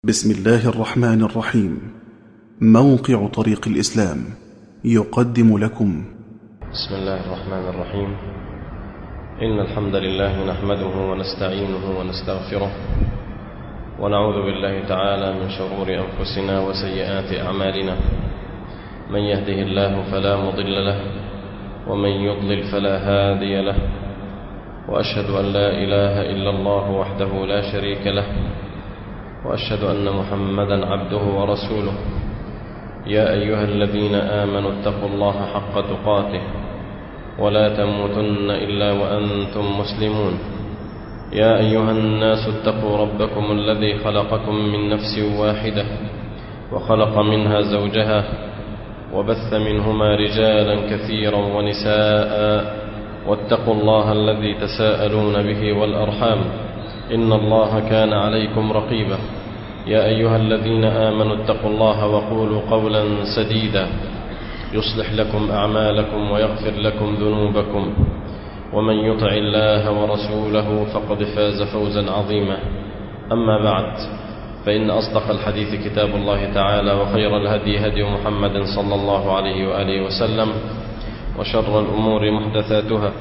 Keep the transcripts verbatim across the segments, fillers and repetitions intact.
بسم الله الرحمن الرحيم. موقع طريق الإسلام يقدم لكم بسم الله الرحمن الرحيم. إن الحمد لله نحمده ونستعينه ونستغفره ونعوذ بالله تعالى من شرور أنفسنا وسيئات أعمالنا. من يهده الله فلا مضل له ومن يضلل فلا هادي له، وأشهد أن لا إله إلا الله وحده لا شريك له، وأشهد أن محمدا عبده ورسوله. يا أيها الذين آمنوا اتقوا الله حق تقاته ولا تموتن إلا وأنتم مسلمون. يا أيها الناس اتقوا ربكم الذي خلقكم من نفس واحدة وخلق منها زوجها وبث منهما رجالا كثيرا ونساء، واتقوا الله الذي تساءلون به والأرحام إن الله كان عليكم رقيبا. يا أيها الذين آمنوا اتقوا الله وقولوا قولا سديدا يصلح لكم أعمالكم ويغفر لكم ذنوبكم، ومن يطع الله ورسوله فقد فاز فوزا عظيما. أما بعد، فإن أصدق الحديث كتاب الله تعالى، وخير الهدي هدي محمد صلى الله عليه وآله وسلم، وشر الأمور محدثاتها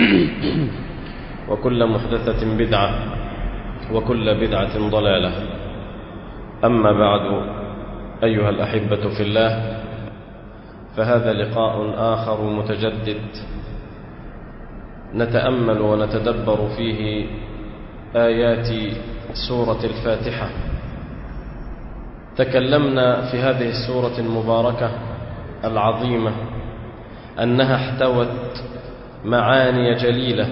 وكل محدثة بدعة وكل بدعة ضلالة. أما بعد، أيها الأحبة في الله، فهذا لقاء آخر متجدد نتأمل ونتدبر فيه آيات سورة الفاتحة. تكلمنا في هذه السورة المباركة العظيمة أنها احتوت معاني جليلة،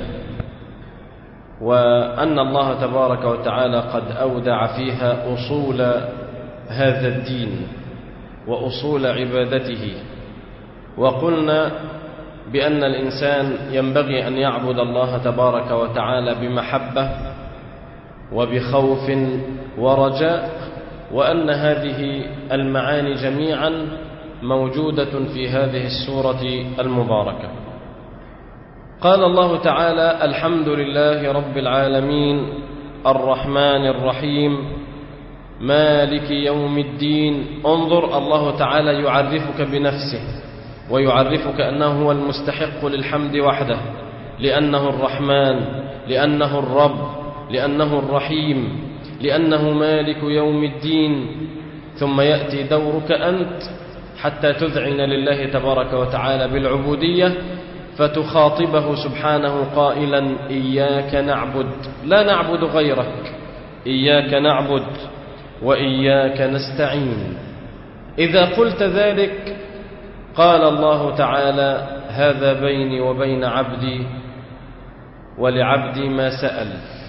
وأن الله تبارك وتعالى قد أودع فيها أصول هذا الدين وأصول عبادته. وقلنا بأن الإنسان ينبغي أن يعبد الله تبارك وتعالى بمحبة وبخوف ورجاء، وأن هذه المعاني جميعا موجودة في هذه السورة المباركة. قال الله تعالى: الحمد لله رب العالمين الرحمن الرحيم مالك يوم الدين. انظر، الله تعالى يعرفك بنفسه ويعرفك أنه هو المستحق للحمد وحده، لأنه الرحمن، لأنه الرب، لأنه الرحيم، لأنه مالك يوم الدين. ثم يأتي دورك أنت حتى تذعن لله تبارك وتعالى بالعبودية، فتخاطبه سبحانه قائلا: إياك نعبد، لا نعبد غيرك، إياك نعبد وإياك نستعين. إذا قلت ذلك قال الله تعالى: هذا بيني وبين عبدي ولعبدي ما سأل.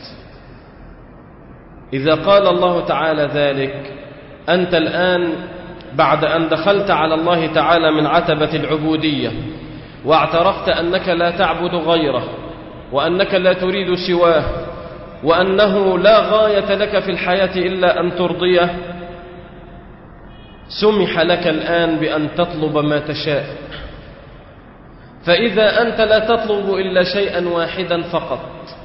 إذا قال الله تعالى ذلك، أنت الآن بعد أن دخلت على الله تعالى من عتبة العبودية واعترفت أنك لا تعبد غيره، وأنك لا تريد سواه، وأنه لا غاية لك في الحياة إلا أن ترضيه، سمح لك الآن بأن تطلب ما تشاء. فإذا أنت لا تطلب إلا شيئا واحدا فقط،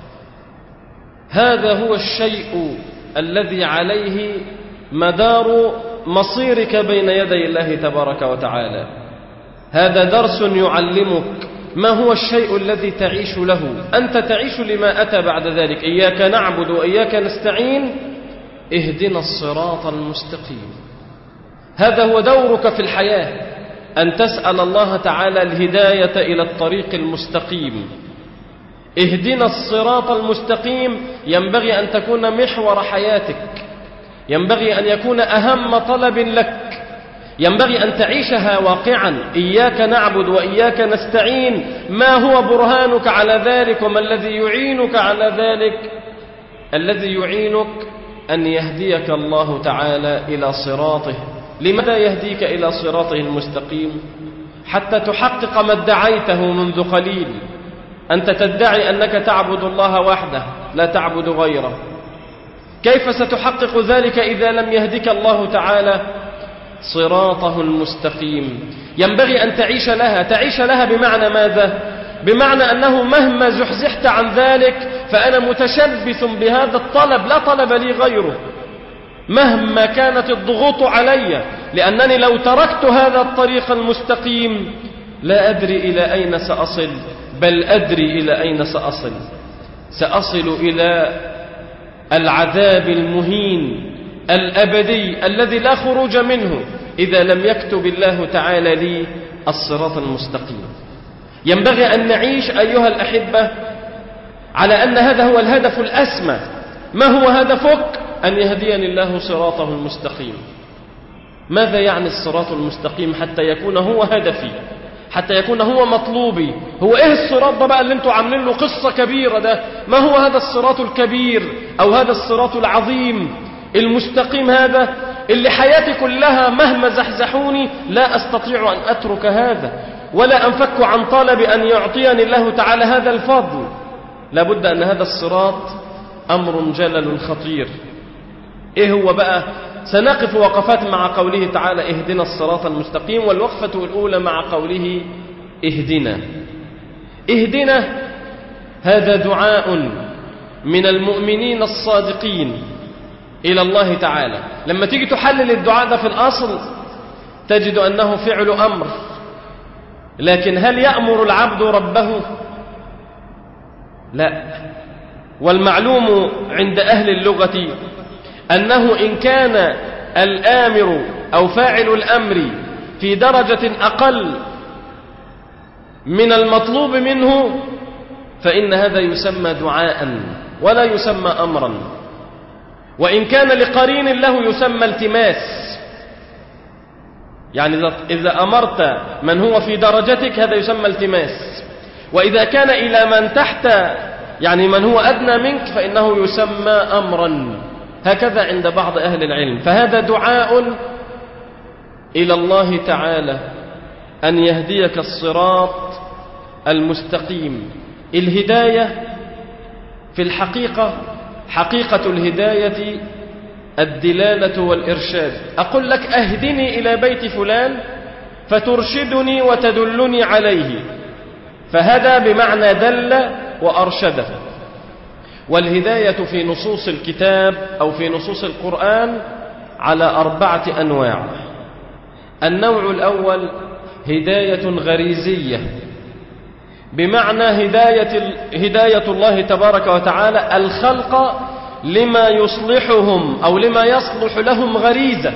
هذا هو الشيء الذي عليه مدار مصيرك بين يدي الله تبارك وتعالى. هذا درس يعلمك ما هو الشيء الذي تعيش له. أنت تعيش لما أتى بعد ذلك: إياك نعبد وإياك نستعين اهدنا الصراط المستقيم. هذا هو دورك في الحياة، أن تسأل الله تعالى الهداية إلى الطريق المستقيم. اهدنا الصراط المستقيم ينبغي أن تكون محور حياتك، ينبغي أن يكون أهم طلب لك، ينبغي أن تعيشها واقعا. إياك نعبد وإياك نستعين، ما هو برهانك على ذلك وما الذي يعينك على ذلك؟ الذي يعينك أن يهديك الله تعالى إلى صراطه. لماذا يهديك إلى صراطه المستقيم؟ حتى تحقق ما ادعيته منذ قليل. أنت تدعي أنك تعبد الله وحده لا تعبد غيره. كيف ستحقق ذلك إذا لم يهدك الله تعالى صراطه المستقيم؟ ينبغي أن تعيش لها. تعيش لها بمعنى ماذا؟ بمعنى أنه مهما زحزحت عن ذلك فأنا متشبث بهذا الطلب، لا طلب لي غيره. مهما كانت الضغوط علي، لأنني لو تركت هذا الطريق المستقيم لا أدري إلى أين سأصل، بل أدري إلى أين سأصل. سأصل إلى العذاب المهين الأبدي الذي لا خروج منه إذا لم يكتب الله تعالى لي الصراط المستقيم. ينبغي أن نعيش أيها الأحبة على أن هذا هو الهدف الأسمى. ما هو هدفك؟ أن يهديني الله صراطه المستقيم. ماذا يعني الصراط المستقيم حتى يكون هو هدفي، حتى يكون هو مطلوبي؟ هو إيه الصراط ده بقى اللي انتوا عاملين له قصة كبيرة ده؟ ما هو هذا الصراط الكبير أو هذا الصراط العظيم المستقيم هذا اللي حياتي كلها مهما زحزحوني لا أستطيع أن أترك هذا ولا أنفك عن طلب أن يعطيني الله تعالى هذا الفضل؟ لابد أن هذا الصراط أمر جلل خطير. إيه هو بقى؟ سنقف وقفات مع قوله تعالى اهدنا الصراط المستقيم، والوقفة الأولى مع قوله اهدنا. اهدنا هذا دعاء من المؤمنين الصادقين إلى الله تعالى. لما تيجي تحلل الدعاء ده في الأصل تجد أنه فعل أمر، لكن هل يأمر العبد ربه؟ لا. والمعلوم عند أهل اللغة أنه إن كان الآمر أو فاعل الأمر في درجة أقل من المطلوب منه فإن هذا يسمى دعاء ولا يسمى أمرا، وإن كان لقرين له يسمى التماس. يعني إذا أمرت من هو في درجتك هذا يسمى التماس، وإذا كان إلى من تحت يعني من هو أدنى منك فإنه يسمى أمرا. هكذا عند بعض أهل العلم. فهذا دعاء إلى الله تعالى أن يهديك الصراط المستقيم. الهداية في الحقيقة حقيقة الهداية الدلالة والإرشاد. أقول لك أهدني إلى بيت فلان فترشدني وتدلني عليه، فهدى بمعنى دل وأرشده. والهداية في نصوص الكتاب أو في نصوص القرآن على أربعة أنواع. النوع الأول هداية غريزية، بمعنى هداية, هداية الله تبارك وتعالى الخلق لما يصلحهم أو لما يصلح لهم غريزة.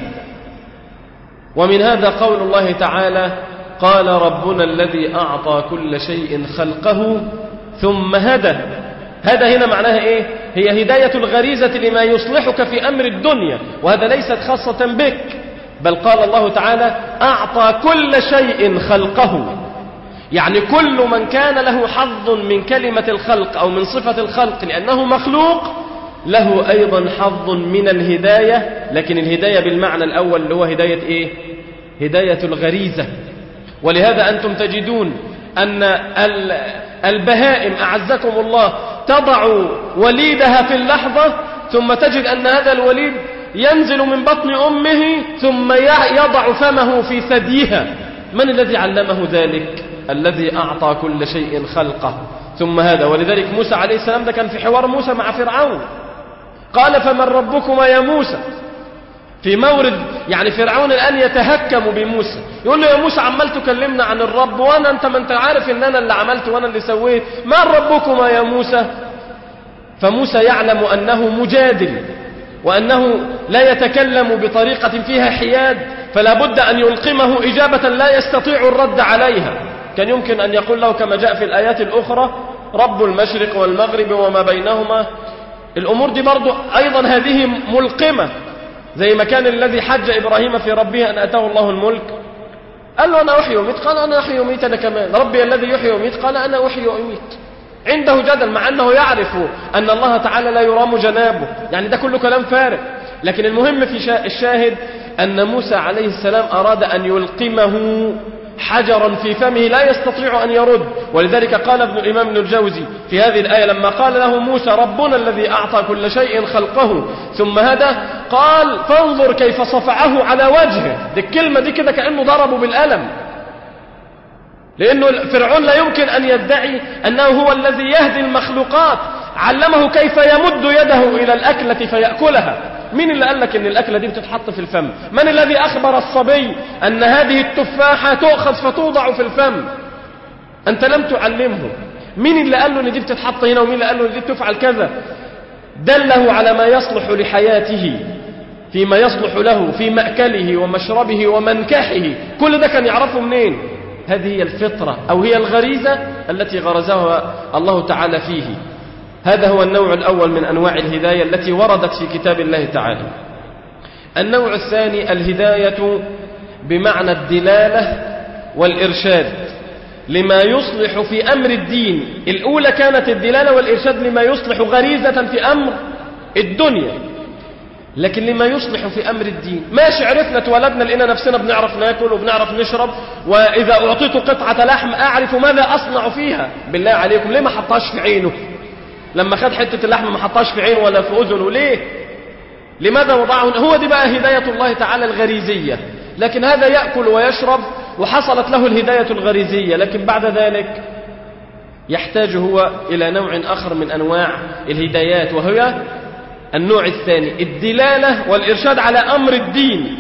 ومن هذا قول الله تعالى قال ربنا الذي أعطى كل شيء خلقه ثم هدى. هذا هنا معناها إيه؟ هي هداية الغريزة لما يصلحك في أمر الدنيا، وهذا ليست خاصة بك، بل قال الله تعالى أعطى كل شيء خلقه، يعني كل من كان له حظ من كلمة الخلق أو من صفة الخلق لأنه مخلوق له أيضا حظ من الهداية، لكن الهداية بالمعنى الأول اللي هو هداية إيه؟ هداية الغريزة. ولهذا أنتم تجدون أن البهائم أعزكم الله تضع وليدها في اللحظة ثم تجد أن هذا الوليد ينزل من بطن أمه ثم يضع فمه في ثديها. من الذي علمه ذلك؟ الذي أعطى كل شيء خلقه ثم هذا. ولذلك موسى عليه السلام ده كان في حوار موسى مع فرعون، قال فمن ربكما يا موسى؟ في مورد يعني فرعون الآن يتهكم بموسى، يقول له يا موسى عمال تكلمنا عن الرب وأنا أنت ما أنت عارف إن أنا اللي عملت وأنا اللي سويت، ما ربكما يا موسى؟ فموسى يعلم أنه مجادل وأنه لا يتكلم بطريقة فيها حياد، فلا بد أن يلقمه إجابة لا يستطيع الرد عليها. كان يمكن أن يقول له كما جاء في الآيات الأخرى رب المشرق والمغرب وما بينهما. الأمور دي برضو أيضا هذه ملقمة، زي ما كان الذي حج إبراهيم في ربه أن أتاه الله الملك قال له أنا أحيي وميت، قال أنا أحيي وميت أنا كمان، ربي الذي يحيي وميت، قال أنا أحيي وميت. عنده جدل مع أنه يعرف أن الله تعالى لا يرام جنابه، يعني ده كله كلام فارغ. لكن المهم في الشاهد أن موسى عليه السلام أراد أن يلقمه حجرا في فمه لا يستطيع أن يرد. ولذلك قال ابن الإمام ابن الجوزي في هذه الآية لما قال له موسى ربنا الذي أعطى كل شيء خلقه ثم هدى، قال فانظر كيف صفعه على وجهه. دي الكلمة دي كده كأنه ضربه بالألم، لأنه فرعون لا يمكن أن يدعي أنه هو الذي يهدي المخلوقات، علمه كيف يمد يده إلى الأكلة فيأكلها، مين اللي قال لك ان الأكلة دي بتتحط في الفم؟ من الذي أخبر الصبي أن هذه التفاحة تؤخذ فتوضع في الفم؟ أنت لم تعلمه. مين اللي قال له ان دي بتتحط هنا، ومين اللي قال له ان دي تفعل كذا؟ دله على ما يصلح لحياته، فيما يصلح له في مأكله ومشربه ومنكحه. كل ده كان يعرفه منين؟ هذه هي الفطرة أو هي الغريزة التي غرزها الله تعالى فيه. هذا هو النوع الأول من أنواع الهداية التي وردت في كتاب الله تعالى. النوع الثاني الهداية بمعنى الدلالة والإرشاد لما يصلح في أمر الدين. الأولى كانت الدلالة والإرشاد لما يصلح غريزة في أمر الدنيا، لكن لما يصلح في أمر الدين. ماشي، عرفنا اتولدنا لقينا نفسنا بنعرف ناكل وبنعرف نشرب، وإذا أعطيت قطعة لحم أعرف ماذا أصنع فيها. بالله عليكم ليه ما حطاش في عينه؟ لما خد حتة اللحم ما حطاش في عينه ولا في أذنه ليه؟ لماذا وضعه؟ هو دي بقى هداية الله تعالى الغريزية. لكن هذا يأكل ويشرب وحصلت له الهداية الغريزية، لكن بعد ذلك يحتاج هو إلى نوع آخر من أنواع الهدايات، وهي النوع الثاني الدلالة والإرشاد على أمر الدين.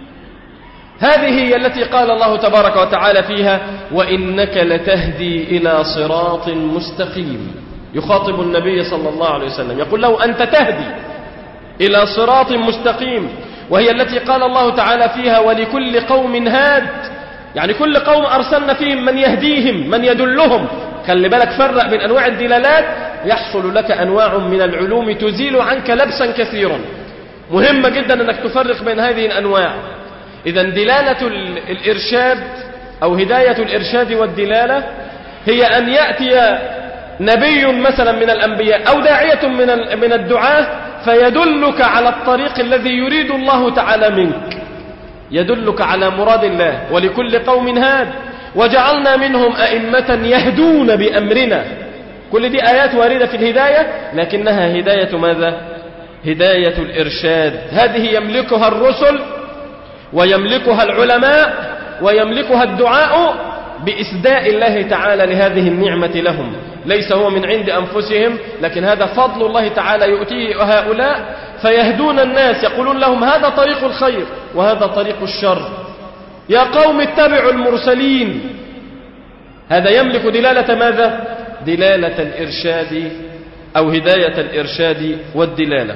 هذه هي التي قال الله تبارك وتعالى فيها: وإنك لتهدي إلى صراط مستقيم. يخاطب النبي صلى الله عليه وسلم يقول له: أنت تهدي إلى صراط مستقيم، وهي التي قال الله تعالى فيها: ولكل قوم هاد، يعني كل قوم أرسلنا فيهم من يهديهم من يدلهم. خلي بالك، فرق بين أنواع الدلالات، يحصل لك أنواع من العلوم تزيل عنك لبسا كثيرا. مهمة جدا أنك تفرق بين هذه الأنواع. إذن دلالة الإرشاد أو هداية الإرشاد والدلالة هي أن يأتي نبي مثلا من الأنبياء أو داعية من من الدعاة فيدلك على الطريق الذي يريد الله تعالى منك، يدلك على مراد الله. ولكل قوم هاد وجعلنا منهم أئمة يهدون بأمرنا. كل دي آيات واردة في الهداية، لكنها هداية ماذا؟ هداية الإرشاد. هذه يملكها الرسل ويملكها العلماء ويملكها الدعاء بإسداء الله تعالى لهذه النعمة لهم. ليس هو من عند أنفسهم، لكن هذا فضل الله تعالى يؤتيه هؤلاء فيهدون الناس، يقولون لهم هذا طريق الخير وهذا طريق الشر. يا قوم اتبعوا المرسلين. هذا يملك دلالة ماذا؟ دلالة الإرشاد أو هداية الإرشاد والدلالة.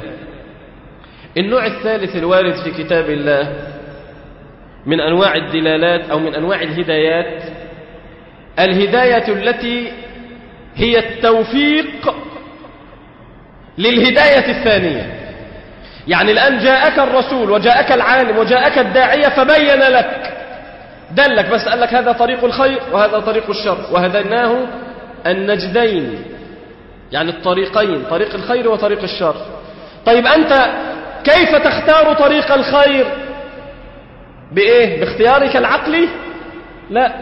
النوع الثالث الوارد في كتاب الله من أنواع الدلالات أو من أنواع الهدايات الهداية التي هي التوفيق للهداية الثانية. يعني الآن جاءك الرسول وجاءك العالم وجاءك الداعية فبين لك، دلك، بس قال لك هذا طريق الخير وهذا طريق الشر، وهديناه النجدين، يعني الطريقين، طريق الخير وطريق الشر. طيب أنت كيف تختار طريق الخير؟ بإيه؟ باختيارك العقلي؟ لا،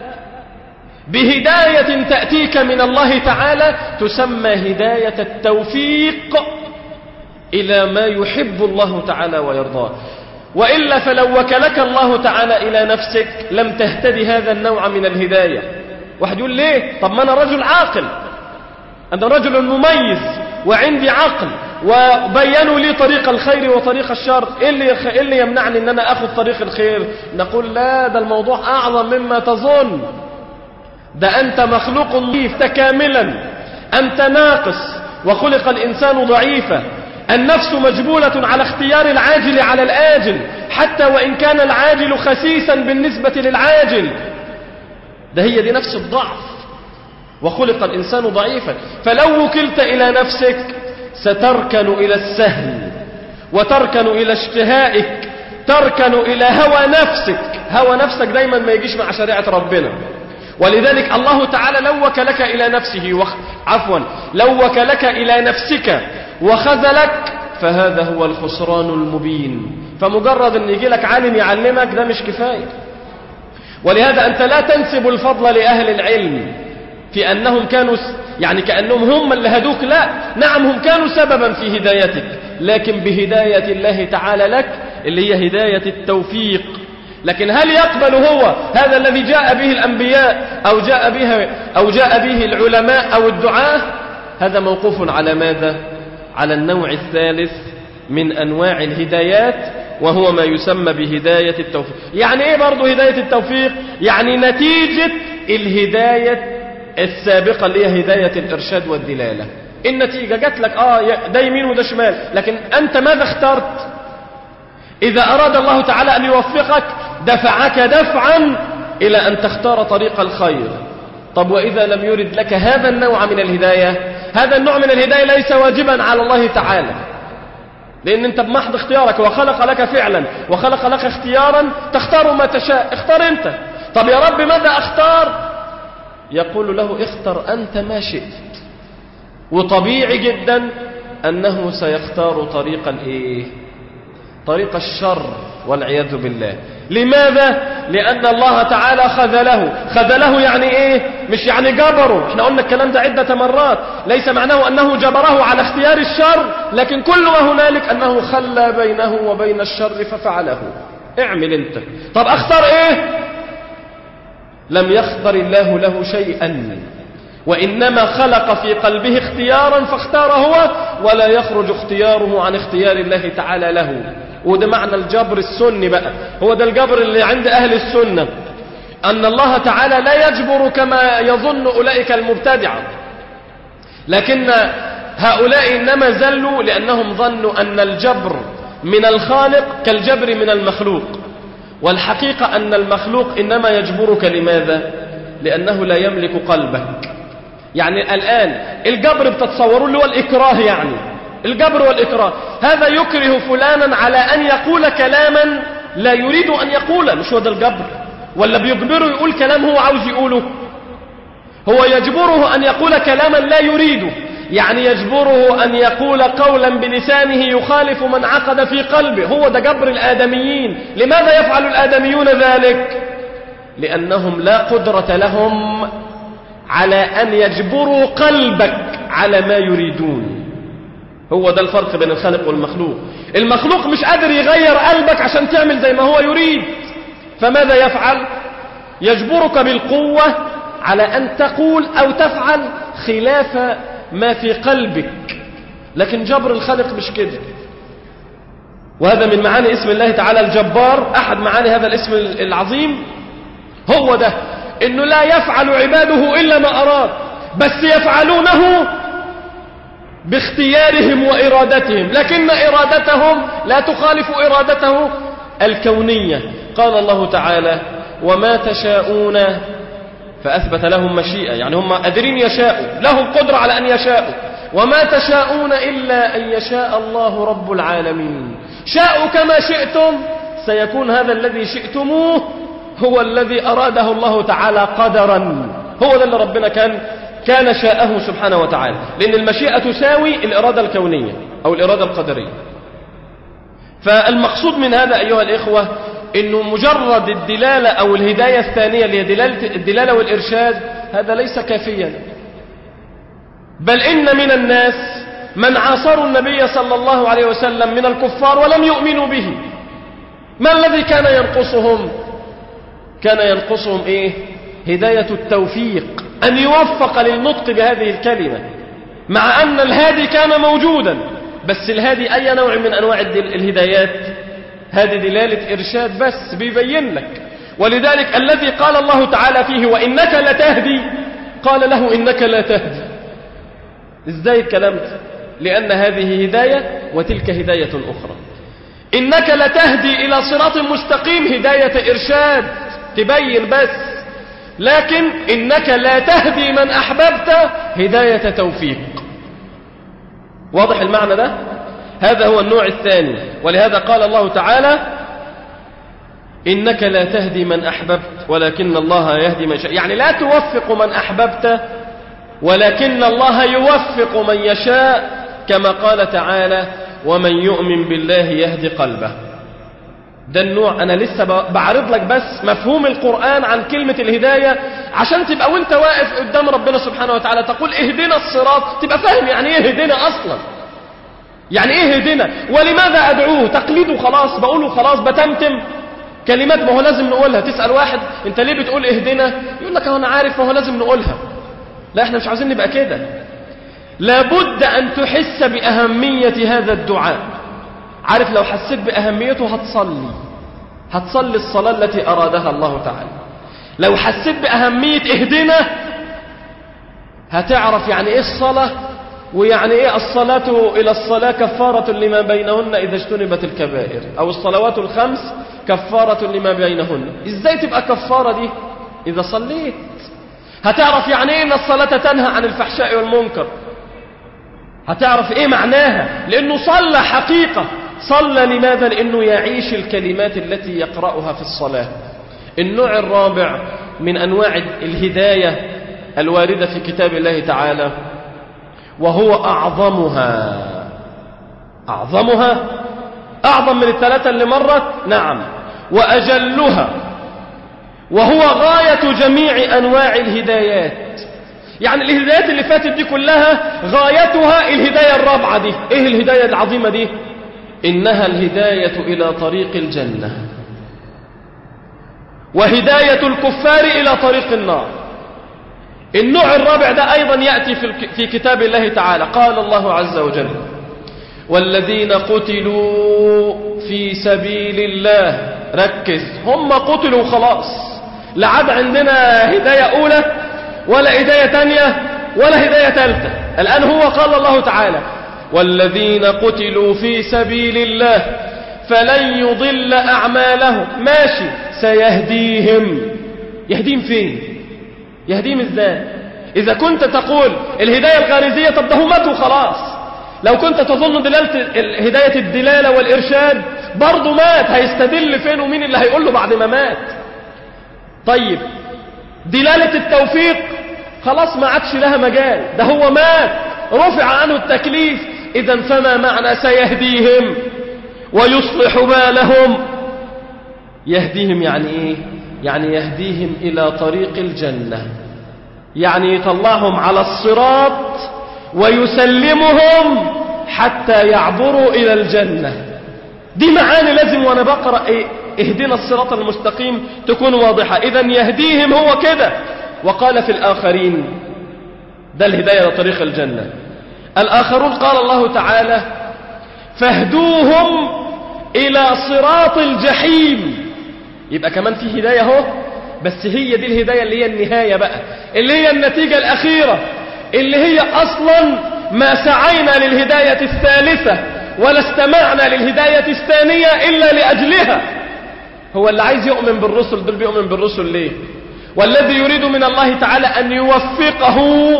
بهداية تأتيك من الله تعالى تسمى هداية التوفيق إلى ما يحب الله تعالى ويرضاه. وإلا فلو وكلك الله تعالى إلى نفسك لم تهتدي هذا النوع من الهداية. واحد يقول ليه؟ طب ما أنا رجل عاقل، أنا رجل مميز وعندي عقل وبينوا لي طريق الخير وطريق الشر، إيه اللي, يخ... إيه اللي يمنعني أن أنا أخذ طريق الخير؟ نقول لا، ده الموضوع أعظم مما تظن. ده أنت مخلوق ضعيف كاملا، أنت ناقص وخلق الإنسان ضعيفا. النفس مجبولة على اختيار العاجل على الآجل، حتى وإن كان العاجل خسيسا بالنسبة للعاجل. ده هي دي نفس الضعف، وخلق الإنسان ضعيفا. فلو وكلت إلى نفسك ستركن إلى السهل وتركن إلى اشتهائك، تركن إلى هوى نفسك. هوى نفسك دايما ما يجيش مع شريعة ربنا. ولذلك الله تعالى لو وكلك إلى نفسه وخ... عفوا لو وكلك إلى نفسك وخذلك فهذا هو الخسران المبين. فمجرد أن يجي لك عالم يعلمك ده مش كفاية. ولهذا أنت لا تنسب الفضل لأهل العلم في أنهم كانوا يعني كأنهم هم اللي هدوك، لا، نعم هم كانوا سببا في هدايتك، لكن بهداية الله تعالى لك اللي هي هداية التوفيق. لكن هل يقبل هو هذا الذي جاء به الأنبياء أو جاء به أو جاء به العلماء أو الدعاة؟ هذا موقوف على ماذا؟ على النوع الثالث من أنواع الهدايات، وهو ما يسمى بهداية التوفيق. يعني إيه برضو هداية التوفيق؟ يعني نتيجة الهداية السابقة اللي هي هداية الإرشاد والدلالة. النتيجة جات لك آه ده يمين وده شمال، لكن أنت ماذا اخترت؟ إذا أراد الله تعالى أن يوفقك دفعك دفعا إلى أن تختار طريق الخير. طب وإذا لم يرد لك هذا النوع من الهداية، هذا النوع من الهداية ليس واجبا على الله تعالى، لأن أنت بمحض اختيارك وخلق لك فعلا وخلق لك اختيارا تختار ما تشاء. اختار أنت. طب يا رب ماذا أختار؟ يقول له اختر أنت ما شئت. وطبيعي جدا أنه سيختار طريق الإيه؟ طريق الشر والعياذ بالله. لماذا؟ لأن الله تعالى خذله. خذله يعني إيه؟ مش يعني جبره. احنا قلنا الكلام ده عدة مرات. ليس معناه أنه جبره على اختيار الشر، لكن كل ما هنالك أنه خلى بينه وبين الشر ففعله. اعمل انت. طب اختار ايه؟ لم يختار الله له شيئا، وإنما خلق في قلبه اختيارا فاختار هو، ولا يخرج اختياره عن اختيار الله تعالى له. وده معنى الجبر السني بقى. هو ده الجبر اللي عند أهل السنة، أن الله تعالى لا يجبر كما يظن أولئك المبتدعة، لكن هؤلاء إنما زلوا لأنهم ظنوا أن الجبر من الخالق كالجبر من المخلوق. والحقيقة أن المخلوق إنما يجبرك لماذا؟ لأنه لا يملك قلبك. يعني الآن الجبر بتتصوروا اللي هو الإكراه، يعني الجبر والإكراه، هذا يكره فلانا على أن يقول كلاما لا يريد أن يقوله، مش هو ده الجبر؟ ولا بيجبره يقول كلام هو عاوز يقوله؟ هو يجبره أن يقول كلاما لا يريده، يعني يجبره أن يقول قولا بلسانه يخالف من عقد في قلبه. هو ده جبر الآدميين. لماذا يفعل الآدميون ذلك؟ لأنهم لا قدرة لهم على أن يجبروا قلبك على ما يريدون. هو ده الفرق بين الخالق والمخلوق. المخلوق مش قادر يغير قلبك عشان تعمل زي ما هو يريد، فماذا يفعل؟ يجبرك بالقوة على أن تقول أو تفعل خلاف ما في قلبك. لكن جبر الخالق مش كده. وهذا من معاني اسم الله تعالى الجبار. أحد معاني هذا الاسم العظيم هو ده، إنه لا يفعل عباده إلا ما أراد، بس يفعلونه باختيارهم وإرادتهم، لكن إرادتهم لا تخالف إرادته الكونية. قال الله تعالى وما تشاءون، فأثبت لهم مشيئة، يعني هم قادرين يشاءوا، لهم قدرة على أن يشاءوا. وما تشاءون إلا أن يشاء الله رب العالمين. شاءوا كما شئتم، سيكون هذا الذي شئتموه هو الذي أراده الله تعالى قدرا. هو ده اللي ربنا كان كان شاءه سبحانه وتعالى، لأن المشيئة تساوي الإرادة الكونية أو الإرادة القدرية. فالمقصود من هذا أيها الإخوة إنه مجرد الدلالة أو الهداية الثانية اللي هي دلالة الدلالة والإرشاد هذا ليس كافيا، بل إن من الناس من عاصروا النبي صلى الله عليه وسلم من الكفار ولم يؤمنوا به. ما الذي كان ينقصهم؟ كان ينقصهم إيه؟ هداية التوفيق، أن يوفق للنطق بهذه الكلمة، مع أن الهادي كان موجودا، بس الهادي أي نوع من أنواع الهدايات؟ هذه دلالة إرشاد بس بيبين لك. ولذلك الذي قال الله تعالى فيه وإنك لتهدي، قال له إنك لا تهدي. إزاي الكلام ده؟ لأن هذه هداية وتلك هداية أخرى. إنك لتهدي إلى صراط مستقيم، هداية إرشاد تبين بس، لكن إنك لا تهدي من أحببت، هداية توفيق. واضح المعنى ده؟ هذا هو النوع الثاني. ولهذا قال الله تعالى إنك لا تهدي من أحببت ولكن الله يهدي من يشاء، يعني لا توفق من أحببت ولكن الله يوفق من يشاء، كما قال تعالى ومن يؤمن بالله يهدي قلبه. ده النوع. أنا لسه بعرض لك بس مفهوم القرآن عن كلمة الهداية عشان تبقى وانت واقف قدام ربنا سبحانه وتعالى تقول اهدنا الصراط، تبقى فاهم يعني ايه اهدنا أصلا، يعني ايه اهدنا ولماذا أدعوه. تقليده خلاص، بقوله خلاص، بتمتم كلمات ما هو لازم نقولها. تسأل واحد انت ليه بتقول اهدنا، يقول لك انا عارف ما هو لازم نقولها. لا، احنا مش عايزين نبقى كده. لابد أن تحس بأهمية هذا الدعاء، عارف لو حسيت بأهميته هتصلي، هتصلي الصلاة التي أرادها الله تعالى. لو حسيت بأهمية اهدنا هتعرف يعني ايه الصلاة، ويعني ايه الصلاة إلى الصلاة كفارة لما بينهن إذا اجتنبت الكبائر، أو الصلوات الخمس كفارة لما بينهن. ازاي تبقى كفارة دي؟ إذا صليت. هتعرف يعني ايه ان الصلاة تنهى عن الفحشاء والمنكر، هتعرف ايه معناها، لأنه صلى حقيقة. صلى لماذا؟ لأنه يعيش الكلمات التي يقرأها في الصلاة. النوع الرابع من أنواع الهداية الواردة في كتاب الله تعالى، وهو أعظمها. أعظمها أعظم من الثلاثة اللي مرت، نعم، وأجلها، وهو غاية جميع أنواع الهدايات. يعني الهدايات اللي فاتت دي كلها غايتها الهداية الرابعة دي. إيه الهداية العظيمة دي؟ إنها الهداية إلى طريق الجنة، وهداية الكفار إلى طريق النار. النوع الرابع ده أيضا يأتي في كتاب الله تعالى. قال الله عز وجل: والذين قتلوا في سبيل الله. ركز، هم قتلوا خلاص، لا عاد عندنا هداية أولى ولا هداية تانية ولا هداية ثالثة. الآن هو قال الله تعالى: والذين قتلوا في سبيل الله فلن يضل أعمالهم. ماشي، سيهديهم. يهديهم فين؟ يهديهم ازاي؟ إذا كنت تقول الهداية الغريزية، طب ده هم ماتوا خلاص. لو كنت تظن دلالة هداية الدلالة والإرشاد، برضه مات، هيستدل فين ومين اللي هيقول له بعد ما مات؟ طيب دلالة التوفيق خلاص ما عادش لها مجال، ده هو مات، رفع عنه التكليف. إذن فما معنى سيهديهم ويصلح بالهم؟ يهديهم يعني إيه؟ يعني يهديهم إلى طريق الجنة، يعني يطلعهم على الصراط ويسلمهم حتى يعبروا إلى الجنة. دي معاني لازم وأنا بقرأ إيه؟ اهدنا الصراط المستقيم تكون واضحة. إذن يهديهم هو كده. وقال في الآخرين، ده الهداية لطريق الجنة. الآخرون قال الله تعالى: فاهدوهم إلى صراط الجحيم. يبقى كمان في هداية اهو، بس هي دي الهداية اللي هي النهاية بقى، اللي هي النتيجة الأخيرة، اللي هي أصلا ما سعينا للهداية الثالثة ولا استمعنا للهداية الثانية إلا لأجلها. هو اللي عايز يؤمن بالرسل دول بيؤمن بالرسل ليه؟ والذي يريد من الله تعالى أن يوفقه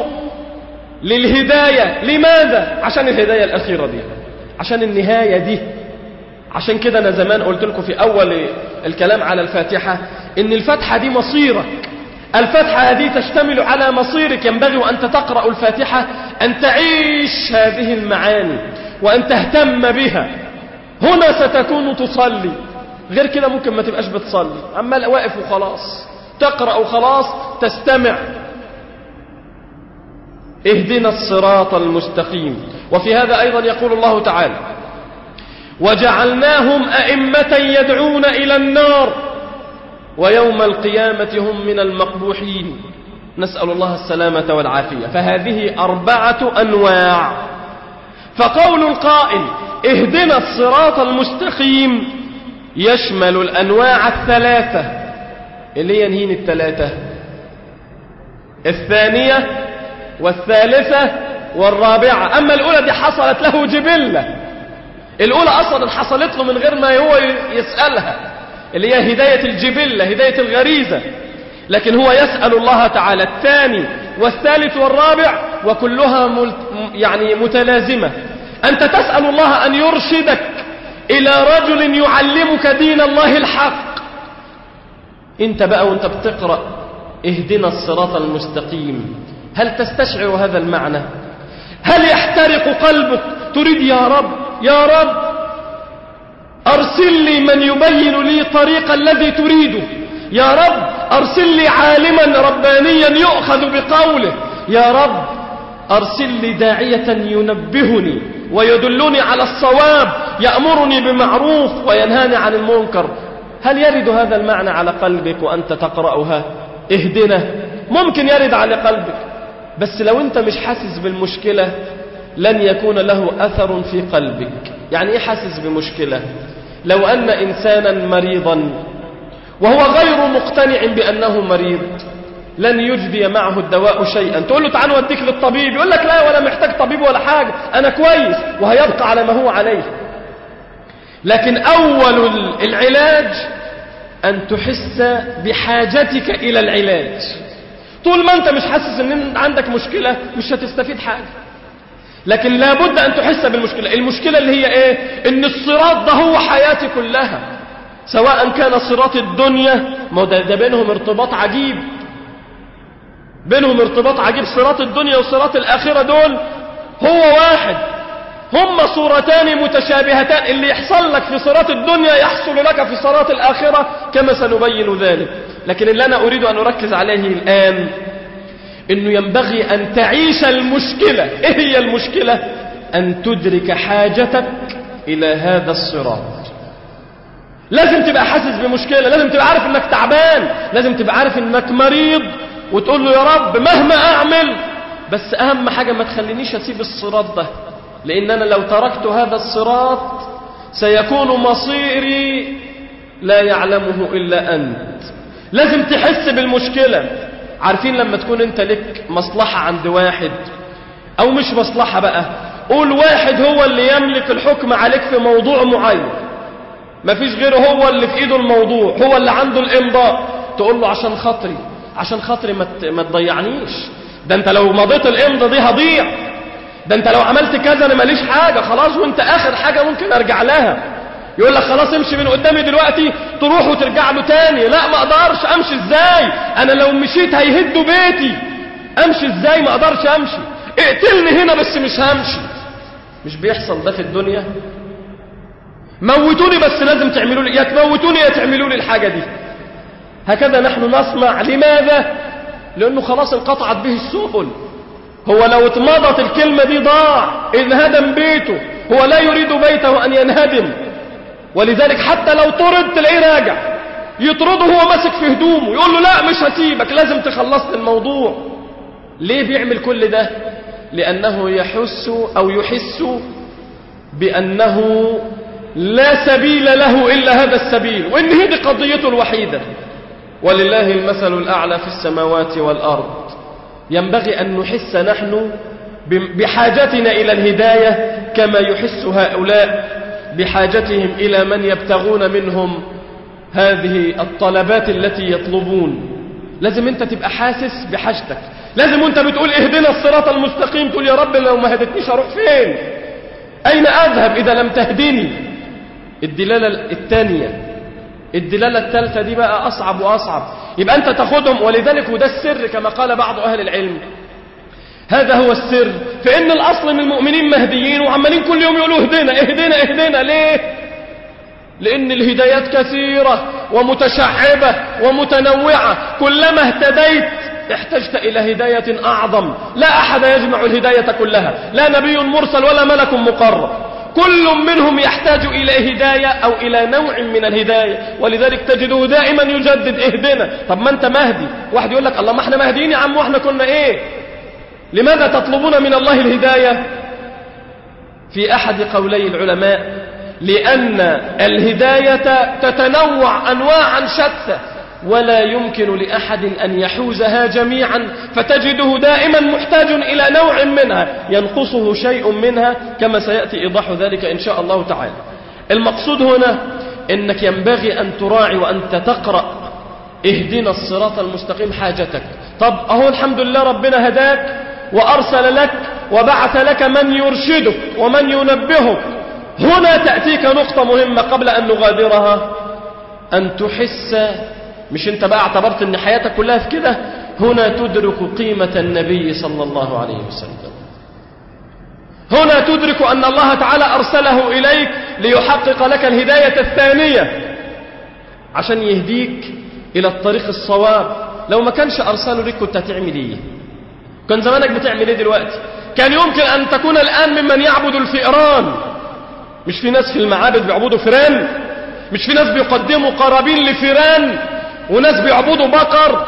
للهداية. لماذا؟ عشان الهداية الأخيرة دي، عشان النهاية دي. عشان كده أنا زمان قلت لكم في أول الكلام على الفاتحة إن الفاتحة دي مصيرك. الفاتحة هذه تشتمل على مصيرك. ينبغي وأنت تقرأ الفاتحة أن تعيش هذه المعاني وأن تهتم بها. هنا ستكون تصلي، غير كده ممكن ما تبقاش بتصلي، عمال واقف وخلاص، تقرأ وخلاص، تستمع. اهدنا الصراط المستقيم. وفي هذا أيضا يقول الله تعالى: وجعلناهم أئمة يدعون إلى النار ويوم القيامة هم من المقبوحين. نسأل الله السلامة والعافية. فهذه أربعة أنواع. فقول القائل اهدنا الصراط المستقيم يشمل الأنواع الثلاثة اللي ينهين الثلاثة، الثانية والثالثة والرابعة. أما الأولى دي حصلت له جبلة، الأولى أصلا حصلت له من غير ما هو يسألها، اللي هي هداية الجبلة، هداية الغريزة. لكن هو يسأل الله تعالى الثاني والثالث والرابع، وكلها ملت... يعني متلازمة. أنت تسأل الله أن يرشدك إلى رجل يعلمك دين الله الحق. أنت بقى وأنت بتقرأ اهدنا الصراط المستقيم، هل تستشعر هذا المعنى؟ هل يحترق قلبك تريد يا رب يا رب أرسل لي من يبين لي طريق الذي تريده، يا رب أرسل لي عالما ربانيا يؤخذ بقوله، يا رب أرسل لي داعية ينبهني ويدلني على الصواب، يأمرني بمعروف وينهاني عن المنكر. هل يرد هذا المعنى على قلبك وأنت تقرأها اهدنا؟ ممكن يرد على قلبك، بس لو أنت مش حاسس بالمشكلة لن يكون له أثر في قلبك. يعني إيه حاسس بمشكلة؟ لو أن إنسانا مريضا وهو غير مقتنع بأنه مريض لن يجدي معه الدواء شيئا، تقول له تعال نوديك للطبيب، يقول لك لا ولا محتاج طبيب ولا حاجة، أنا كويس، وهيبقى على ما هو عليه. لكن أول العلاج أن تحس بحاجتك إلى العلاج. طول ما أنت مش حاسس أن عندك مشكلة مش هتستفيد حاجة، لكن لابد أن تحس بالمشكلة. المشكلة اللي هي إيه؟ إن الصراط ده هو حياتي كلها، سواء كان صراط الدنيا، ما ده, ده بينهم ارتباط عجيب، بينهم ارتباط عجيب. صراط الدنيا وصراط الآخرة دول هو واحد، هما صورتان متشابهتان، اللي يحصل لك في صراط الدنيا يحصل لك في صراط الآخرة كما سنبين ذلك. لكن اللي أنا أريد أن أركز عليه الآن إنه ينبغي أن تعيش المشكلة. إيه هي المشكلة؟ أن تدرك حاجتك إلى هذا الصراط. لازم تبقى حاسس بمشكلة، لازم تبقى عارف إنك تعبان، لازم تبقى عارف إنك مريض، وتقول له يا رب مهما أعمل بس أهم حاجة ما تخلينيش أسيب الصراط ده، لأن أنا لو تركت هذا الصراط سيكون مصيري لا يعلمه إلا أنت. لازم تحس بالمشكلة. عارفين لما تكون أنت لك مصلحة عند واحد، أو مش مصلحة بقى، قول واحد هو اللي يملك الحكم عليك في موضوع معين، مفيش غيره هو اللي في إيده الموضوع، هو اللي عنده الإمضاء، تقول له عشان خاطري عشان خاطري ما تضيعنيش، ده أنت لو مضيت الإمضة دي هضيع، ده أنت لو عملت كذا أنا ماليش حاجة خلاص، وأنت آخر حاجة ممكن أرجع لها. يقول لك خلاص امشي من قدامي دلوقتي، تروح وترجع له تاني، لا ما اقدرش امشي ازاي، انا لو مشيت هيهدوا بيتي، امشي ازاي، ما اقدرش امشي، اقتلني هنا بس مش همشي. مش بيحصل ده في الدنيا؟ موتوني بس لازم تعملوا لي، يا تموتوني يا تعملوا لي الحاجة دي. هكذا نحن نصنع. لماذا؟ لانه خلاص انقطعت به السبل. هو لو اتمضت الكلمة دي ضاع، انهدم بيته، هو لا يريد بيته ان ينهدم. ولذلك حتى لو طرد تلاقيه راجع، يطرده هو ماسك في هدومه، يقول له لا مش هسيبك، لازم تخلص الموضوع. ليه بيعمل كل ده؟ لأنه يحس أو يحس بأنه لا سبيل له إلا هذا السبيل، وإن هي دي قضيته الوحيدة. ولله المثل الأعلى في السماوات والأرض. ينبغي أن نحس نحن بحاجتنا إلى الهداية كما يحس هؤلاء بحاجتهم إلى من يبتغون منهم هذه الطلبات التي يطلبون. لازم أنت تبقى حاسس بحاجتك، لازم أنت بتقول اهدنا الصراط المستقيم تقول يا رب لو ما هدتنيش أروح فين؟ أين أذهب إذا لم تهدني؟ الدلالة الثانية. الدلالة الثالثة دي بقى أصعب وأصعب. يبقى أنت تاخدهم، ولذلك وده السر كما قال بعض أهل العلم، هذا هو السر في ان الاصل من المؤمنين مهديين وعمالين كل يوم يقولوا اهدنا اهدنا اهدنا. ليه؟ لان الهدايات كثيرة ومتشعبة ومتنوعة، كلما اهتديت احتجت الى هداية اعظم. لا احد يجمع الهداية كلها، لا نبي مرسل ولا ملك مقرب، كل منهم يحتاج الى هداية او الى نوع من الهداية. ولذلك تجده دائما يجدد اهدنا. طب ما انت مهدي، واحد يقول لك الله ما احنا مهديين يا عم، واحنا كنا ايه؟ لماذا تطلبون من الله الهداية؟ في أحد قولي العلماء لأن الهداية تتنوع أنواعا شتى، ولا يمكن لأحد أن يحوزها جميعا، فتجده دائما محتاج إلى نوع منها ينقصه شيء منها، كما سيأتي إيضاح ذلك إن شاء الله تعالى. المقصود هنا أنك ينبغي أن تراعي وأنت تقرأ اهدنا الصراط المستقيم حاجتك. طب أهو الحمد لله ربنا هداك وأرسل لك وبعث لك من يرشدك ومن ينبهك. هنا تأتيك نقطة مهمة قبل أن نغادرها، أن تحس، مش أنت بقى اعتبرت أن حياتك كلها في كده، هنا تدرك قيمة النبي صلى الله عليه وسلم. هنا تدرك أن الله تعالى أرسله إليك ليحقق لك الهداية الثانية عشان يهديك إلى الطريق الصواب. لو ما كانش أرسله لك كنت هتعمل إيه؟ كان زمانك بتعمل إيه دلوقتي؟ كان يمكن أن تكون الآن ممن يعبد الفئران. مش في ناس في المعابد بيعبدوا فئران؟ مش في ناس بيقدموا قرابين لفئران وناس بيعبدوا بقر؟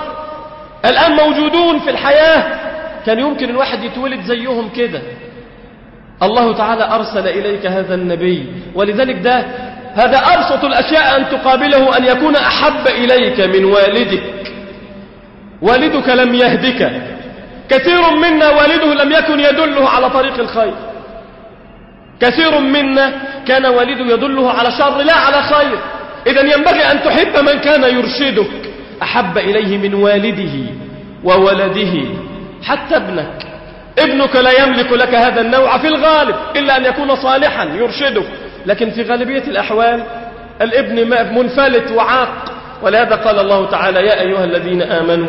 الآن موجودون في الحياة. كان يمكن الواحد يتولد زيهم كده. الله تعالى أرسل إليك هذا النبي، ولذلك ده هذا أبسط الأشياء أن تقابله، أن يكون أحب إليك من والدك. والدك لم يهدك، كثير منا والده لم يكن يدله على طريق الخير، كثير منا كان والده يدله على شر لا على خير. إذن ينبغي أن تحب من كان يرشدك أحب إليه من والده وولده. حتى ابنك ابنك لا يملك لك هذا النوع في الغالب إلا أن يكون صالحا يرشدك، لكن في غالبية الأحوال الابن منفلت وعاق. ولهذا قال الله تعالى: يا أيها الذين آمنوا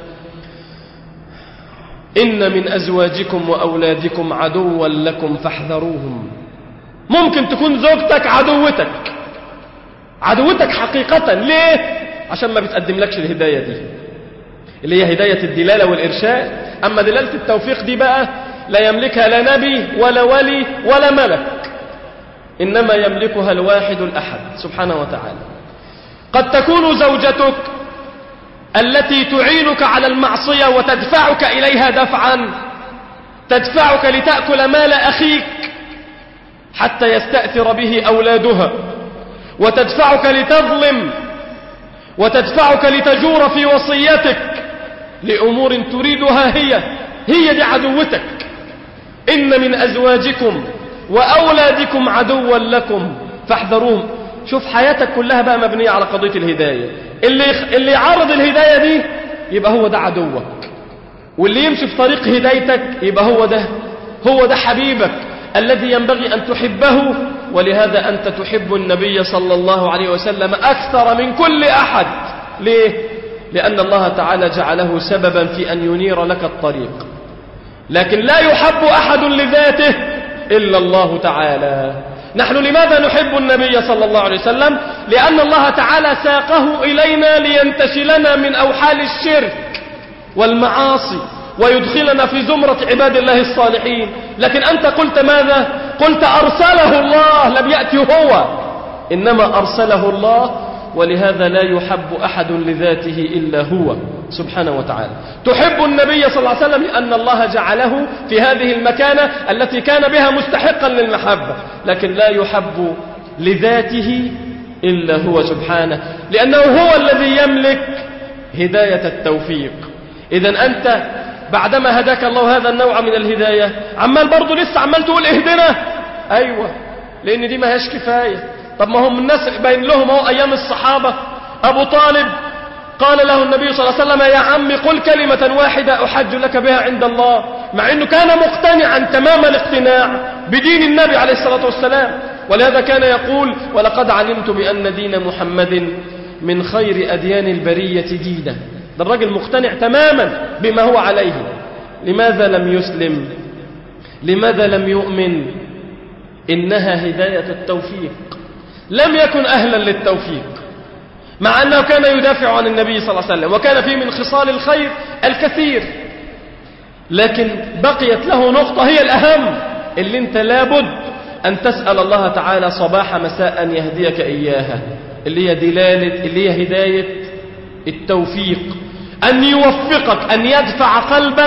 إن من أزواجكم وأولادكم عدوا لكم فاحذروهم. ممكن تكون زوجتك عدوتك، عدوتك حقيقة. ليه؟ عشان ما بتقدم لكش الهداية دي اللي هي هداية الدلالة والإرشاد. أما دلالة التوفيق دي بقى لا يملكها لا نبي ولا ولي ولا ملك، إنما يملكها الواحد الأحد سبحانه وتعالى. قد تكون زوجتك التي تعينك على المعصية وتدفعك إليها دفعا، تدفعك لتأكل مال أخيك حتى يستأثر به أولادها، وتدفعك لتظلم، وتدفعك لتجور في وصيتك لأمور تريدها هي هي دي عدوتك. إن من أزواجكم وأولادكم عدوا لكم فاحذروهم. شوف حياتك كلها بقى مبنية على قضية الهداية. اللي اللي يعرض الهداية دي يبقى هو ده عدوك، واللي يمشي في طريق هدايتك يبقى هو ده هو ده حبيبك الذي ينبغي أن تحبه. ولهذا أنت تحب النبي صلى الله عليه وسلم أكثر من كل أحد. ليه؟ لأن الله تعالى جعله سببا في أن ينير لك الطريق. لكن لا يحب أحد لذاته إلا الله تعالى. نحن لماذا نحب النبي صلى الله عليه وسلم؟ لأن الله تعالى ساقه إلينا لينتشلنا من أوحال الشرك والمعاصي ويدخلنا في زمرة عباد الله الصالحين. لكن أنت قلت ماذا؟ قلت أرسله الله، لم يأتي هو، إنما أرسله الله. ولهذا لا يحب أحد لذاته إلا هو سبحانه وتعالى. تحب النبي صلى الله عليه وسلم لأن الله جعله في هذه المكانة التي كان بها مستحقا للمحبة، لكن لا يحب لذاته إلا هو سبحانه، لأنه هو الذي يملك هداية التوفيق. إذن أنت بعدما هداك الله هذا النوع من الهداية عمال برضو لسه عمال تقول اهدنا. أيوة، لأن دي ما هيش كفاية. طب ما هم الناس بين لهم هو أيام الصحابة أبو طالب قال له النبي صلى الله عليه وسلم: يا عمي قل كلمة واحدة أحج لك بها عند الله، مع أنه كان مقتنعا تمام الاقتناع بدين النبي عليه الصلاة والسلام. ولهذا كان يقول: ولقد علمت بأن دين محمد من خير أديان البرية دينا. ده الرجل مقتنع تماما بما هو عليه. لماذا لم يسلم؟ لماذا لم يؤمن؟ إنها هداية التوفيق. لم يكن أهلا للتوفيق، مع أنه كان يدافع عن النبي صلى الله عليه وسلم وكان فيه من خصال الخير الكثير، لكن بقيت له نقطة هي الأهم اللي انت لابد أن تسأل الله تعالى صباح مساء أن يهديك إياها، اللي هي دلالة اللي هي هداية التوفيق، أن يوفقك، أن يدفع قلبك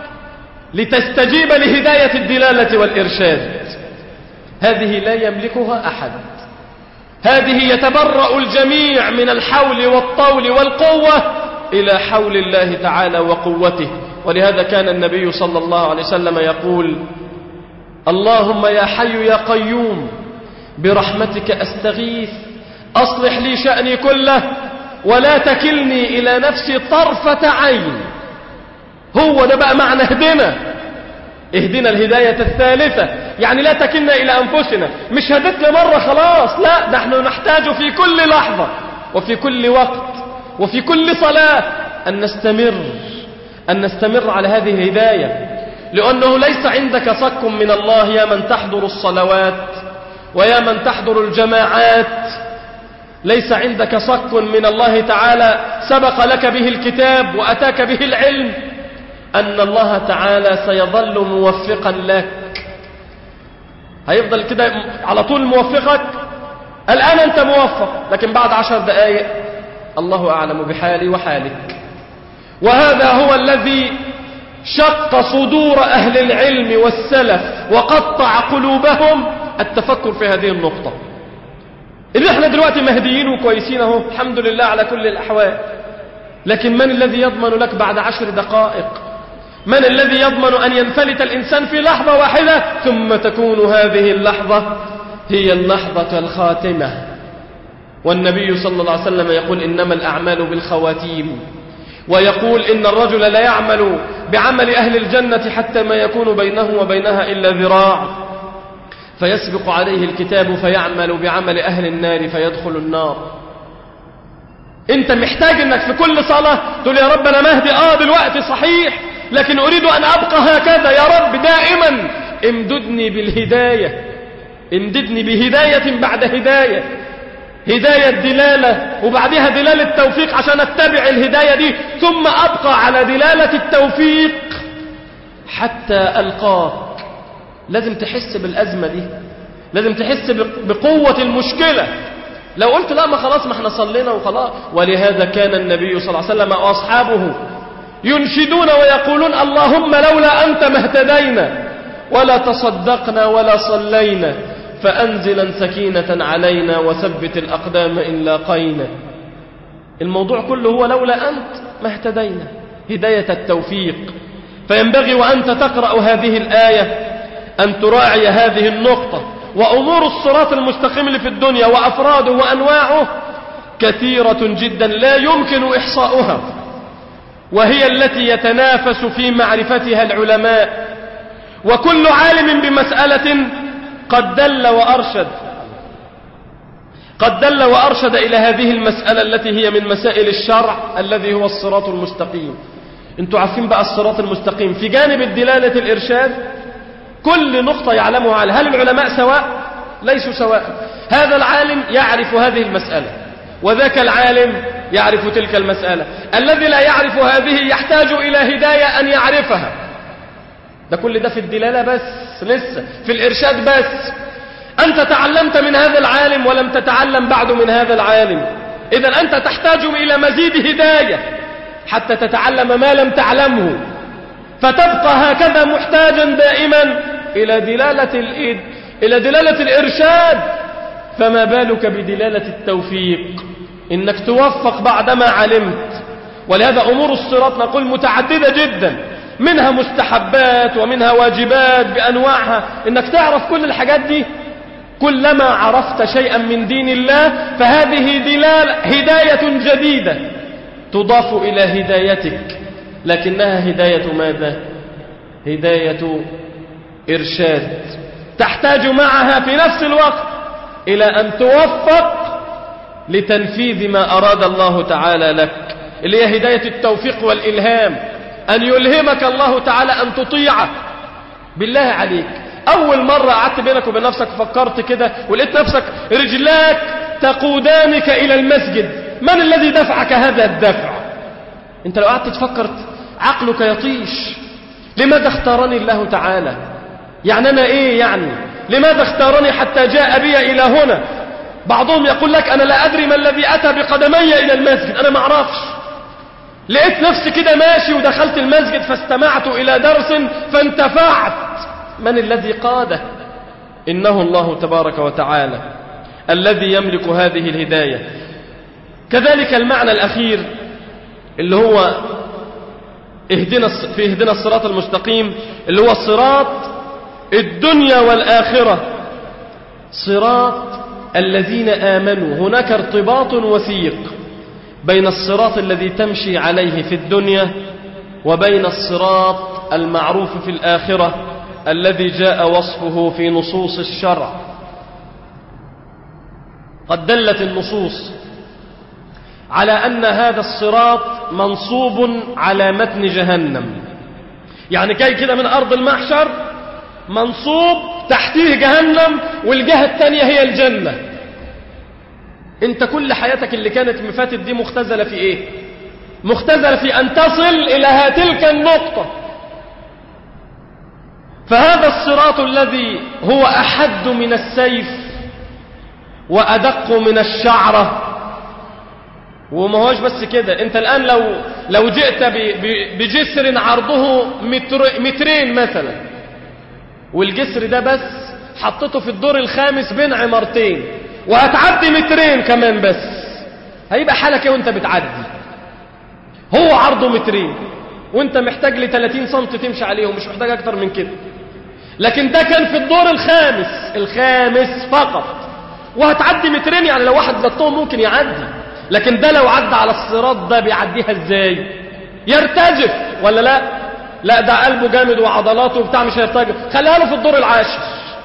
لتستجيب لهداية الدلالة والإرشاد. هذه لا يملكها أحد. هذه يتبرأ الجميع من الحول والطول والقوة إلى حول الله تعالى وقوته. ولهذا كان النبي صلى الله عليه وسلم يقول: اللهم يا حي يا قيوم برحمتك أستغيث أصلح لي شأني كله ولا تكلني إلى نفسي طرفة عين. هو ده بقى معنى اهدنا اهدنا الهداية الثالثة، يعني لا تكلنا إلى أنفسنا. مش هدتنا مرة خلاص، لا، نحن نحتاج في كل لحظة وفي كل وقت وفي كل صلاة أن نستمر أن نستمر على هذه الهداية، لأنه ليس عندك صك من الله يا من تحضر الصلوات ويا من تحضر الجماعات. ليس عندك صك من الله تعالى سبق لك به الكتاب وأتاك به العلم أن الله تعالى سيظل موفقا لك. هيفضل كده على طول موفقك. الآن أنت موفق، لكن بعد عشر دقائق الله أعلم بحالي وحالك. وهذا هو الذي شق صدور أهل العلم والسلف وقطع قلوبهم التفكر في هذه النقطة. إن احنا دلوقتي مهديين وكويسين اهو الحمد لله على كل الأحوال، لكن من الذي يضمن لك بعد عشر دقائق؟ من الذي يضمن أن ينفلت الإنسان في لحظة واحدة ثم تكون هذه اللحظة هي اللحظة الخاتمة؟ والنبي صلى الله عليه وسلم يقول إنما الأعمال بالخواتيم، ويقول إن الرجل لا يعمل بعمل أهل الجنة حتى ما يكون بينه وبينها إلا ذراع، فيسبق عليه الكتاب فيعمل بعمل أهل النار فيدخل النار. أنت محتاج أنك في كل صلاة تقول يا رب أنا مهدي آه دلوقتي صحيح، لكن أريد أن أبقى هكذا يا رب دائما. امددني بالهداية، امددني بهداية بعد هداية، هداية دلالة وبعدها دلالة توفيق عشان اتبع الهداية دي، ثم أبقى على دلالة التوفيق حتى ألقاك. لازم تحس بالأزمة دي، لازم تحس بقوة المشكلة. لو قلت لا ما خلاص ما احنا صلينا وخلاص. ولهذا كان النبي صلى الله عليه وسلم وأصحابه ينشدون ويقولون اللهم لولا أنت ما اهتدينا ولا تصدقنا ولا صلينا، فأنزلا سكينة علينا وثبت الأقدام إن لاقينا. الموضوع كله هو لولا أنت ما اهتدينا، هداية التوفيق. فينبغي وأنت تقرأ هذه الآية أن تراعي هذه النقطة. وأمور الصراط المستقيم اللي في الدنيا وأفراده وأنواعه كثيرة جدا لا يمكن إحصاؤها، وهي التي يتنافس في معرفتها العلماء، وكل عالم بمسألة قد دل وأرشد قد دل وأرشد إلى هذه المسألة التي هي من مسائل الشرع الذي هو الصراط المستقيم. انتوا عارفين بقى الصراط المستقيم في جانب الدلالة الإرشاد كل نقطة يعلمها على. هل العلماء سواء؟ ليسوا سواء. هذا العالم يعرف هذه المسألة وذاك العالم يعرف تلك المسألة. الذي لا يعرف هذه يحتاج إلى هداية أن يعرفها. ده كل ده في الدلالة بس، لسه في الإرشاد بس. أنت تعلمت من هذا العالم ولم تتعلم بعد من هذا العالم، إذن أنت تحتاج إلى مزيد هداية حتى تتعلم ما لم تعلمه، فتبقى هكذا محتاجا دائما إلى دلالة الإيد إلى دلالة الإرشاد. فما بالك بدلالة التوفيق، إنك توفق بعدما علمت. ولهذا أمور الصراط نقول متعددة جدا، منها مستحبات ومنها واجبات بأنواعها. إنك تعرف كل الحاجات دي، كلما عرفت شيئا من دين الله فهذه دلالة هداية جديدة تضاف إلى هدايتك، لكنها هداية ماذا؟ هداية إرشاد. تحتاج معها في نفس الوقت إلى أن توفق لتنفيذ ما أراد الله تعالى لك، اللي هي هداية التوفيق والإلهام، أن يلهمك الله تعالى أن تطيعه. بالله عليك أول مرة قعدت بينك وبين نفسك فكرت كده ولقيت نفسك رجلاك تقودانك إلى المسجد، من الذي دفعك هذا الدفع؟ أنت لو قعدت تفكر عقلك يطيش. لماذا اختارني الله تعالى؟ يعني أنا إيه يعني؟ لماذا اختارني حتى جاء بي إلى هنا؟ بعضهم يقول لك أنا لا أدري ما الذي أتى بقدمي إلى المسجد، أنا ما أعرفش. لقيت نفسي كده ماشي ودخلت المسجد فاستمعت إلى درس فانتفعت. من الذي قاده؟ إنه الله تبارك وتعالى الذي يملك هذه الهداية. كذلك المعنى الأخير اللي هو اهدنا في اهدنا الصراط المستقيم، اللي هو صراط الدنيا والآخرة، صراط الذين آمنوا. هناك ارتباط وثيق بين الصراط الذي تمشي عليه في الدنيا وبين الصراط المعروف في الآخرة الذي جاء وصفه في نصوص الشرع. قد دلت النصوص على أن هذا الصراط منصوب على متن جهنم، يعني جاي كده من أرض المحشر منصوب تحتيه جهنم والجهة الثانية هي الجنة. انت كل حياتك اللي كانت مفاتت دي مختزلة في ايه؟ مختزلة في أن تصل إلى تلك النقطة. فهذا الصراط الذي هو أحد من السيف وأدق من الشعرة وما هوش بس كده، انت الآن لو لو جئت بجسر عرضه متر مترين مثلا، والجسر ده بس حطيته في الدور الخامس بين عمارتين، وهتعدي مترين كمان بس، هيبقى حالك ايه وانت بتعدي؟ هو عرضه مترين وانت محتاج ل ثلاثين سنتي تمشي عليه، ومش محتاج اكتر من كده. لكن ده كان في الدور الخامس الخامس فقط، وهتعدي مترين، يعني لو واحد زطهم ممكن يعدي. لكن ده لو عدى على الصراط ده بيعديها ازاي؟ يرتجف ولا لا؟ لا، ده قلبه جامد وعضلاته وبتاع، مش هيرتجف. خليها له في الدور العاشر،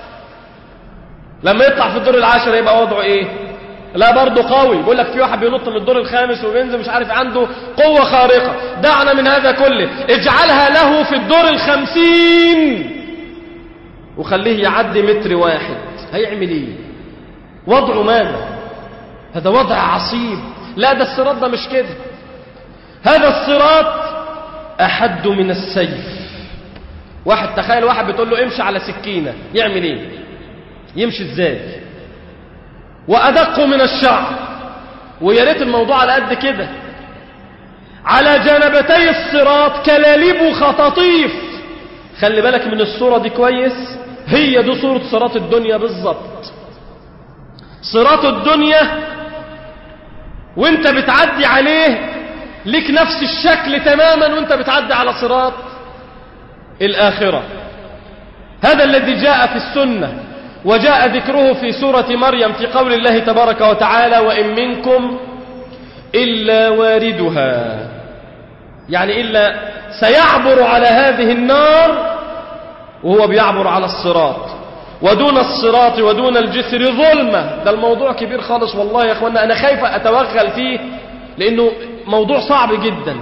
لما يطلع في الدور العاشر يبقى وضعه ايه؟ لا برضه قوي. بيقول لك في واحد بينط من الدور الخامس وبينزل مش عارف، عنده قوة خارقة. دعنا من هذا كله، اجعلها له في الدور الخمسين وخليه يعدي متر واحد، هيعمل ايه؟ وضعه ماذا؟ هذا وضع عصيب. لا، ده الصراط ده مش كده، هذا الصراط أحد من السيف. واحد تخيل واحد بتقول له امشي على سكينة، يعمل ايه؟ يمشي ازاي؟ وأدق من الشعر. ويا ريت الموضوع على قد كده. على جانبتي الصراط كلاليب وخطاطيف. خلي بالك من الصورة دي كويس، هي دي صورة صراط الدنيا بالظبط. صراط الدنيا وانت بتعدي عليه لك نفس الشكل تماما وانت بتعدي على صراط الآخرة. هذا الذي جاء في السنة، وجاء ذكره في سورة مريم في قول الله تبارك وتعالى: وإن منكم إلا واردها، يعني إلا سيعبر على هذه النار وهو بيعبر على الصراط. ودون الصراط ودون الجسر ظلمة. ده الموضوع كبير خالص والله يا أخوانا، أنا خايف أتوغل فيه لأنه موضوع صعب جدا.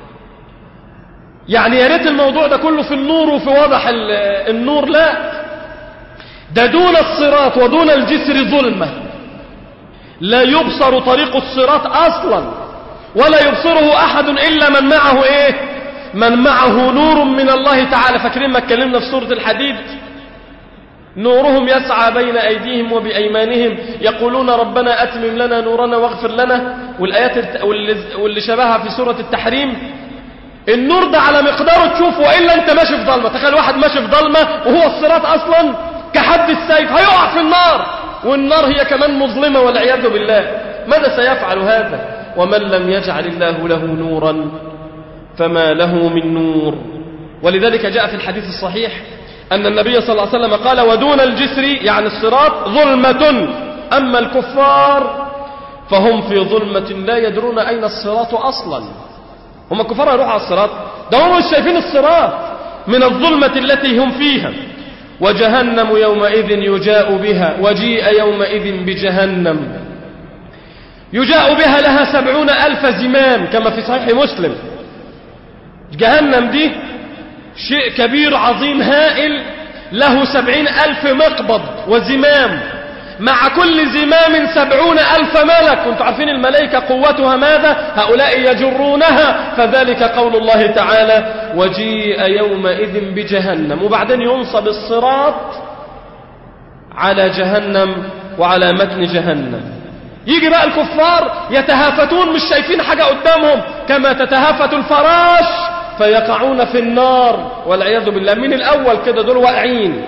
يعني يا ريت الموضوع ده كله في النور وفي وضح النور، لا، ده دون الصراط ودون الجسر ظلمة، لا يبصر طريق الصراط أصلا، ولا يبصره أحد إلا من معه إيه؟ من معه نور من الله تعالى. فاكرين ما اتكلمنا في سورة الحديد؟ نورهم يسعى بين أيديهم وبأيمانهم يقولون ربنا أتمم لنا نورنا واغفر لنا، والآيات واللي شبهها في سورة التحريم. النور ده على مقداره تشوفه، وإلا أنت ماشي في ضلمة. تخيل واحد ماشي في ضلمة وهو الصراط أصلا كحد السيف، هيقع في النار، والنار هي كمان مظلمة والعياذ بالله. ماذا سيفعل هذا؟ ومن لم يجعل الله له نورا فما له من نور. ولذلك جاء في الحديث الصحيح أن النبي صلى الله عليه وسلم قال: ودون الجسر يعني الصراط ظلمة، أما الكفار فهم في ظلمة لا يدرون أين الصراط أصلا. هم الكفار يروحوا على الصراط، ده هم مش شايفين الصراط من الظلمة التي هم فيها. وجهنم يومئذ يجاء بها، وجيء يومئذ بجهنم يجاء بها لها سبعون ألف زمام كما في صحيح مسلم. جهنم دي شيء كبير عظيم هائل، له سبعين ألف مقبض وزمام، مع كل زمام سبعون ألف ملك. وانتم عارفين الملائكة قوتها ماذا؟ هؤلاء يجرونها. فذلك قول الله تعالى: وجيء يومئذ بجهنم. وبعدين ينصب الصراط على جهنم وعلى متن جهنم. يجي بقى الكفار يتهافتون، مش شايفين حاجة قدامهم، كما تتهافت الفراش فيقعون في النار والعياذ بالله. من الأول كده دول واقعين.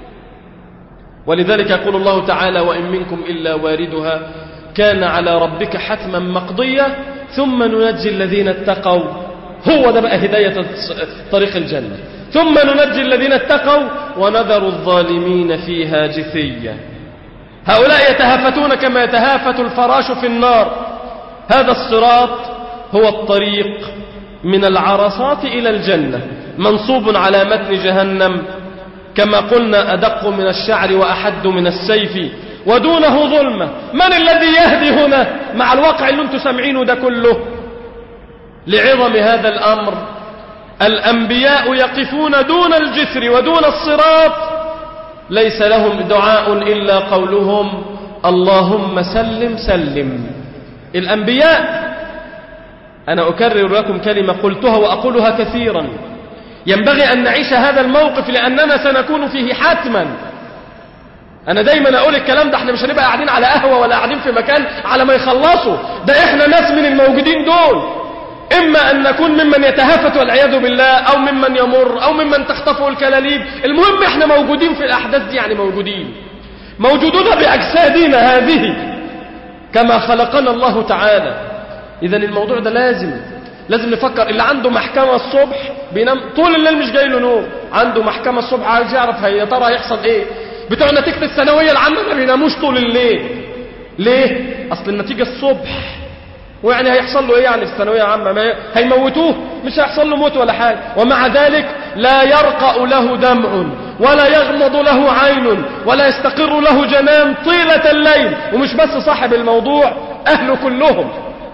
ولذلك يقول الله تعالى: وإن منكم إلا واردها كان على ربك حتما مقضيا ثم ننجي الذين اتقوا. هو ده بقى هداية طريق الجنة. ثم ننجي الذين اتقوا ونذر الظالمين فيها جثيا. هؤلاء يتهافتون كما يتهافت الفراش في النار. هذا الصراط هو الطريق من العرصات إلى الجنة، منصوب على متن جهنم كما قلنا، أدق من الشعر وأحد من السيف، ودونه ظلمة. من الذي يهدي هنا مع الواقع اللي انتم سامعينه ده كله؟ لعظم هذا الأمر الأنبياء يقفون دون الجسر ودون الصراط، ليس لهم دعاء إلا قولهم: اللهم سلم سلم. الأنبياء، أنا أكرر لكم كلمة قلتها وأقولها كثيرا، ينبغي أن نعيش هذا الموقف لأننا سنكون فيه حتما. انا دايما اقول الكلام ده، احنا مش هنبقى قاعدين على قهوة ولا قاعدين في مكان على ما يخلصوا، ده احنا ناس من الموجودين دول، اما ان نكون ممن يتهافت والعياذ بالله، او ممن يمر، او ممن تخطفه الكلاليب. المهم احنا موجودين في الاحداث دي، يعني موجودين موجودون باجسادنا هذه كما خلقنا الله تعالى. اذا الموضوع ده لازم لازم نفكر. اللي عنده محكمة الصبح بينام طول الليل مش جاي له نوم، عنده محكمة الصبح عايز يعرف يا ترى هيحصل ايه. بتوع نتيجة الثانوية العامة ما بيناموش طول الليل. ليه؟ اصل النتيجة الصبح، ويعني هيحصل له ايه يعني في الثانوية العامة؟ ما هيموتوه؟ مش هيحصل له موت ولا حاجة. ومع ذلك لا يرقأ له دمع ولا يغمض له عين ولا يستقر له جنان طيلة الليل. ومش بس صاحب الموضوع، أهله كلهم.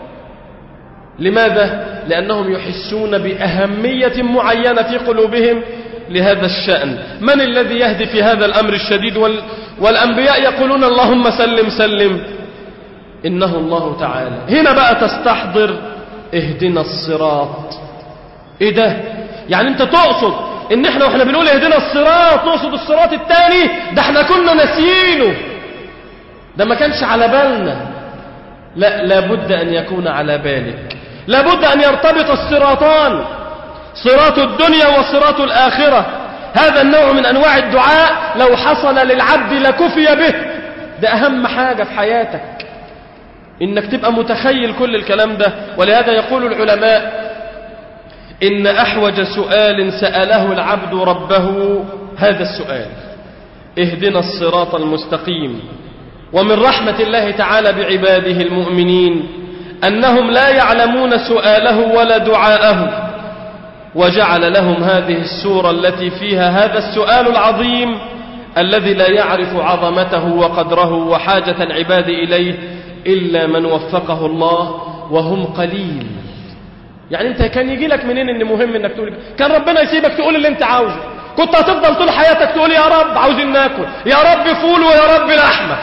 لماذا؟ لأنهم يحسون بأهمية معينة في قلوبهم لهذا الشأن. من الذي يهدي في هذا الأمر الشديد؟ وال... والأنبياء يقولون اللهم سلم سلم، إنه الله تعالى. هنا بقى تستحضر اهدنا الصراط. ايه ده؟ يعني انت تقصد ان احنا واحنا بنقول اهدنا الصراط نقصد الصراط الثاني؟ ده احنا كنا ناسيينه، ده ما كانش على بالنا. لا، لابد ان يكون على بالك، لابد ان يرتبط الصراطان، صراط الدنيا وصراط الآخرة. هذا النوع من انواع الدعاء لو حصل للعبد لكفي به. ده اهم حاجة في حياتك، انك تبقى متخيل كل الكلام ده. ولهذا يقول العلماء إن أحوج سؤال سأله العبد ربه هذا السؤال: اهدنا الصراط المستقيم. ومن رحمة الله تعالى بعباده المؤمنين أنهم لا يعلمون سؤاله ولا دعاءه، وجعل لهم هذه السورة التي فيها هذا السؤال العظيم الذي لا يعرف عظمته وقدره وحاجة العباد إليه إلا من وفقه الله، وهم قليل. يعني انت كان يجي لك منين ان مهم انك تقول؟ كان ربنا يسيبك تقول اللي انت عاوزه، كنت هتفضل طول حياتك تقول يا رب عاوزين ناكل، يا رب فول ويا رب لحمة.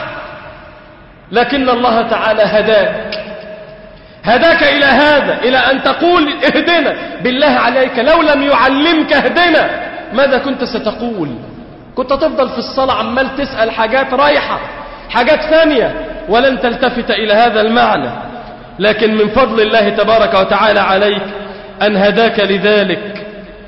لكن الله تعالى هداك هداك إلى هذا، إلى أن تقول اهدنا. بالله عليك لو لم يعلمك اهدنا ماذا كنت ستقول؟ كنت تفضل في الصلاة عمال تسأل حاجات رايحة، حاجات ثانية، ولن تلتفت إلى هذا المعنى. لكن من فضل الله تبارك وتعالى عليك أن هداك لذلك،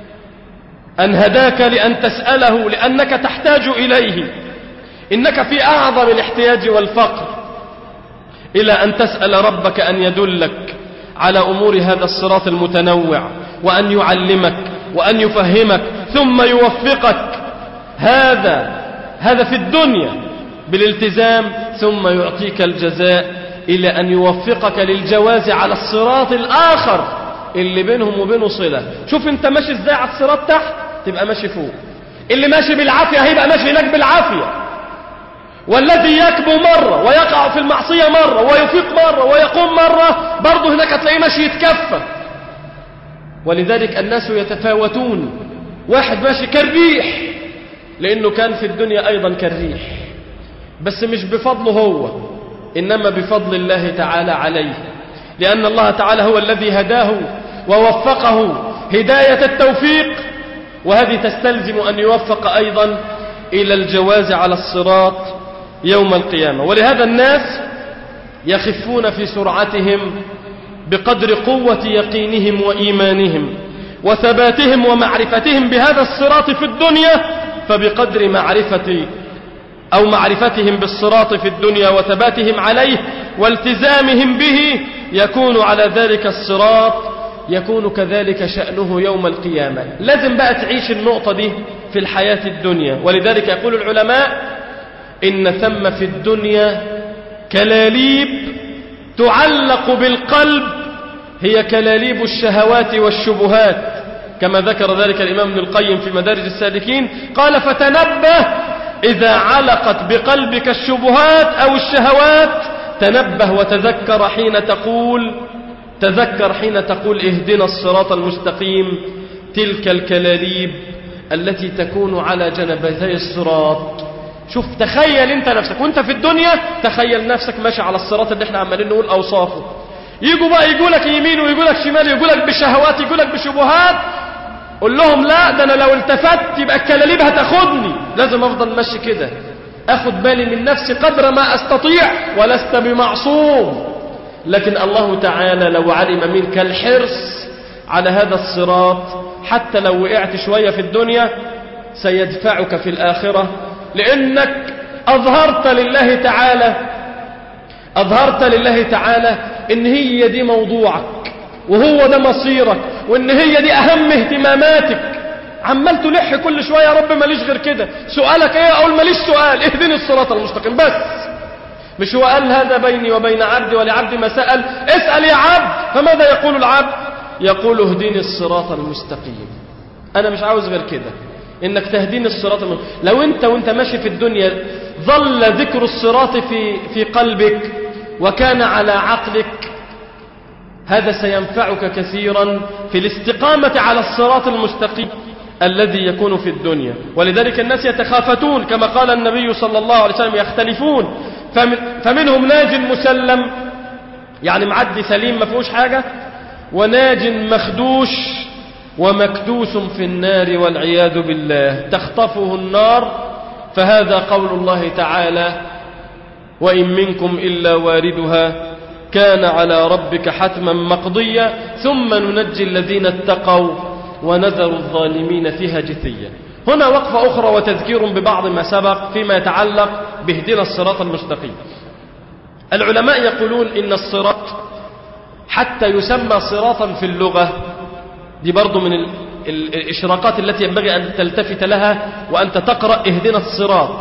أن هداك لأن تسأله، لأنك تحتاج إليه. إنك في أعظم الاحتياج والفقر إلى أن تسأل ربك أن يدلك على أمور هذا الصراط المتنوع، وأن يعلمك وأن يفهمك ثم يوفقك. هذا هذا في الدنيا بالالتزام، ثم يعطيك الجزاء إلى أن يوفقك للجواز على الصراط الآخر اللي بينهم وبينه صلة. شوف انت ماشي ازاي على الصراط تحت، تبقى ماشي فوق. اللي ماشي بالعافية هيبقى ماشي هناك بالعافية، والذي يكبو مرة ويقع في المعصية مرة ويفيق مرة ويقوم مرة، برضه هناك هتلاقيه ماشي يتكفى. ولذلك الناس يتفاوتون. واحد ماشي كالريح لأنه كان في الدنيا أيضا كالريح، بس مش بفضله هو، إنما بفضل الله تعالى عليه، لأن الله تعالى هو الذي هداه ووفقه هداية التوفيق، وهذه تستلزم أن يوفق أيضا إلى الجواز على الصراط يوم القيامة. ولهذا الناس يخفون في سرعتهم بقدر قوة يقينهم وإيمانهم وثباتهم ومعرفتهم بهذا الصراط في الدنيا، فبقدر معرفة أو معرفتهم بالصراط في الدنيا وثباتهم عليه والتزامهم به يكون على ذلك الصراط، يكون كذلك شأنه يوم القيامة. لازم بقى تعيش النقطة دي في الحياة الدنيا. ولذلك يقول العلماء إن ثم في الدنيا كلاليب تعلق بالقلب، هي كلاليب الشهوات والشبهات، كما ذكر ذلك الإمام ابن القيم في مدارج السالكين. قال: فتنبه إذا علقت بقلبك الشبهات أو الشهوات، تنبه وتذكر حين تقول تذكر حين تقول اهدنا الصراط المستقيم، تلك الكلاليب التي تكون على جنبتي الصراط. شوف، تخيل انت نفسك وانت في الدنيا، تخيل نفسك ماشي على الصراط اللي احنا عمالين نقول اوصافه. يجوا بقى يقولك يمين ويقولك شمال، يقولك بشهوات يقولك بشبهات، قل لهم لا، ده انا لو التفت يبقى الكلاليب هتاخدني، لازم افضل ماشي كده. أخذ بالي من نفسي قدر ما أستطيع، ولست بمعصوم. لكن الله تعالى لو علم منك الحرص على هذا الصراط، حتى لو وقعت شوية في الدنيا سيدفعك في الآخرة، لأنك أظهرت لله تعالى أظهرت لله تعالى إن هي دي موضوعك، وهو ده مصيرك، وإن هي دي أهم اهتماماتك. عمال تلح كل شوية يا رب ماليش غير كده، سؤالك ايه؟ أقول ماليش سؤال، اهدني الصراط المستقيم بس. مش هو قال هذا بيني وبين عبدي ولعبدي ما سأل؟ اسأل يا عبد، فماذا يقول العبد؟ يقول اهدني الصراط المستقيم. أنا مش عاوز غير كده، إنك تهديني الصراط المستقيم. لو أنت وأنت ماشي في الدنيا ظل ذكر الصراط في في قلبك وكان على عقلك، هذا سينفعك كثيرا في الاستقامة على الصراط المستقيم الذي يكون في الدنيا. ولذلك الناس يتخافتون كما قال النبي صلى الله عليه وسلم، يختلفون، فمنهم ناج مسلم، يعني معدي سليم ما فيهوش حاجة، وناج مخدوش ومكدوس في النار والعياذ بالله تخطفه النار. فهذا قول الله تعالى: وإن منكم إلا واردها كان على ربك حتما مقضيا ثم ننجي الذين اتقوا ونذر الظالمين فيها جثيا. هنا وقفة أخرى وتذكير ببعض ما سبق فيما يتعلق باهدنا الصراط المستقيم. العلماء يقولون إن الصراط حتى يسمى صراطا في اللغة، دي برضو من الإشراقات التي ينبغي أن تلتفت لها وأنت تقرأ اهدنا الصراط.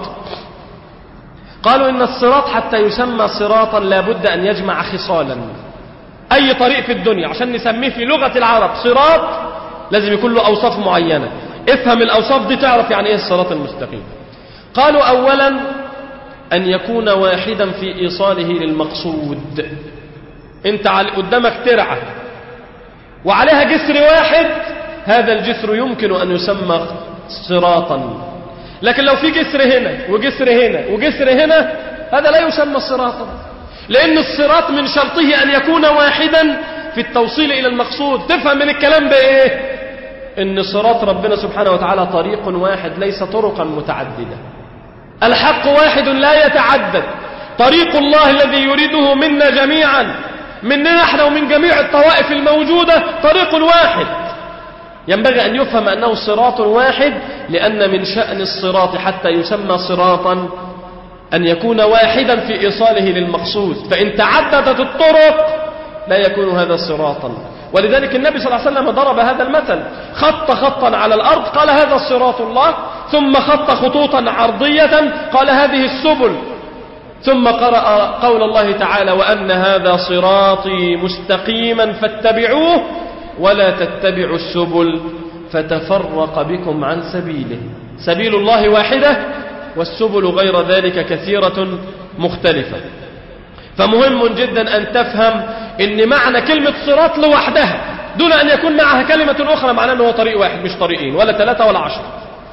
قالوا إن الصراط حتى يسمى صراطا لابد أن يجمع خصالا. أي طريق في الدنيا عشان نسميه في لغة العرب صراط لازم يكون له أوصاف معينة. افهم الأوصاف دي تعرف يعني إيه الصراط المستقيم. قالوا أولا أن يكون واحدا في إيصاله للمقصود. أنت قدامك ترعة وعليها جسر واحد، هذا الجسر يمكن أن يسمى صراطا. لكن لو في جسر هنا وجسر هنا وجسر هنا، هذا لا يسمى صراطا، لأن الصراط من شرطه أن يكون واحدا في التوصيل إلى المقصود. تفهم من الكلام ده إيه؟ إن صراط ربنا سبحانه وتعالى طريق واحد ليس طرقا متعددة. الحق واحد لا يتعدد. طريق الله الذي يريده منا جميعا، مننا احنا ومن جميع الطوائف الموجودة، طريق واحد. ينبغي أن يفهم أنه صراط واحد، لأن من شأن الصراط حتى يسمى صراطا أن يكون واحدا في إيصاله للمقصود. فإن تعددت الطرق لا يكون هذا صراطا. ولذلك النبي صلى الله عليه وسلم ضرب هذا المثل، خط خطا على الأرض قال هذا صراط الله، ثم خط خطوطا عرضية قال هذه السبل، ثم قرأ قول الله تعالى: وأن هذا صراطي مستقيما فاتبعوه ولا تتبعوا السبل فتفرق بكم عن سبيله. سبيل الله واحدة والسبل غير ذلك كثيرة مختلفة. فمهم جدا أن تفهم أن معنى كلمة صراط لوحدها دون أن يكون معها كلمة أخرى معناه أنه طريق واحد مش طريقين ولا ثلاثة ولا عشر.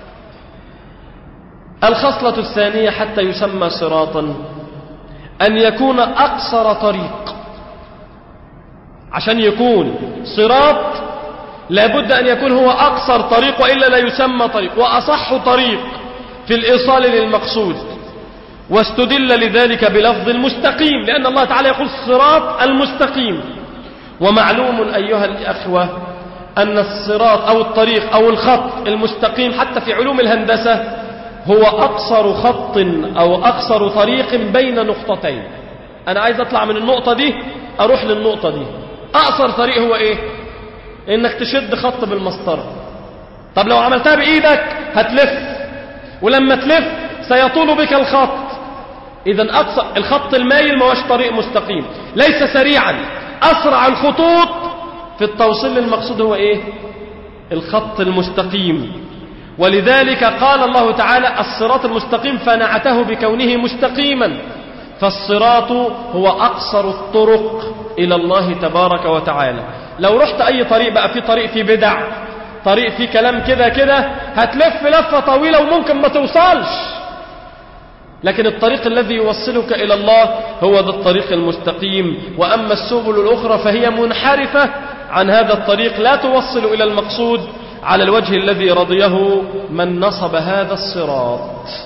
الخصلة الثانية حتى يسمى صراطا أن يكون أقصر طريق. عشان يكون صراط لابد أن يكون هو أقصر طريق، وإلا لا يسمى طريق، وأصح طريق في الإيصال للمقصود. واستدل لذلك بلفظ المستقيم، لأن الله تعالى يقول الصراط المستقيم. ومعلوم أيها الأخوة أن الصراط أو الطريق أو الخط المستقيم حتى في علوم الهندسة هو أقصر خط أو أقصر طريق بين نقطتين. أنا عايز أطلع من النقطة دي أروح للنقطة دي، أقصر طريق هو إيه؟ إنك تشد خط بالمسطرة. طب لو عملتها بإيدك هتلف، ولما تلف سيطول بك الخط. إذن أقصر الخط المايل ما هوش طريق مستقيم، ليس سريعا. أسرع الخطوط في التوصيل للمقصود هو إيه؟ الخط المستقيم. ولذلك قال الله تعالى الصراط المستقيم فنعته بكونه مستقيما. فالصراط هو أقصر الطرق إلى الله تبارك وتعالى. لو رحت أي طريق بقى، في طريق في بدع، طريق في كلام كده كده، هتلف لفة طويلة وممكن ما توصلش. لكن الطريق الذي يوصلك إلى الله هو ذا الطريق المستقيم. وأما السبل الأخرى فهي منحرفة عن هذا الطريق، لا توصل إلى المقصود على الوجه الذي رضيه من نصب هذا الصراط.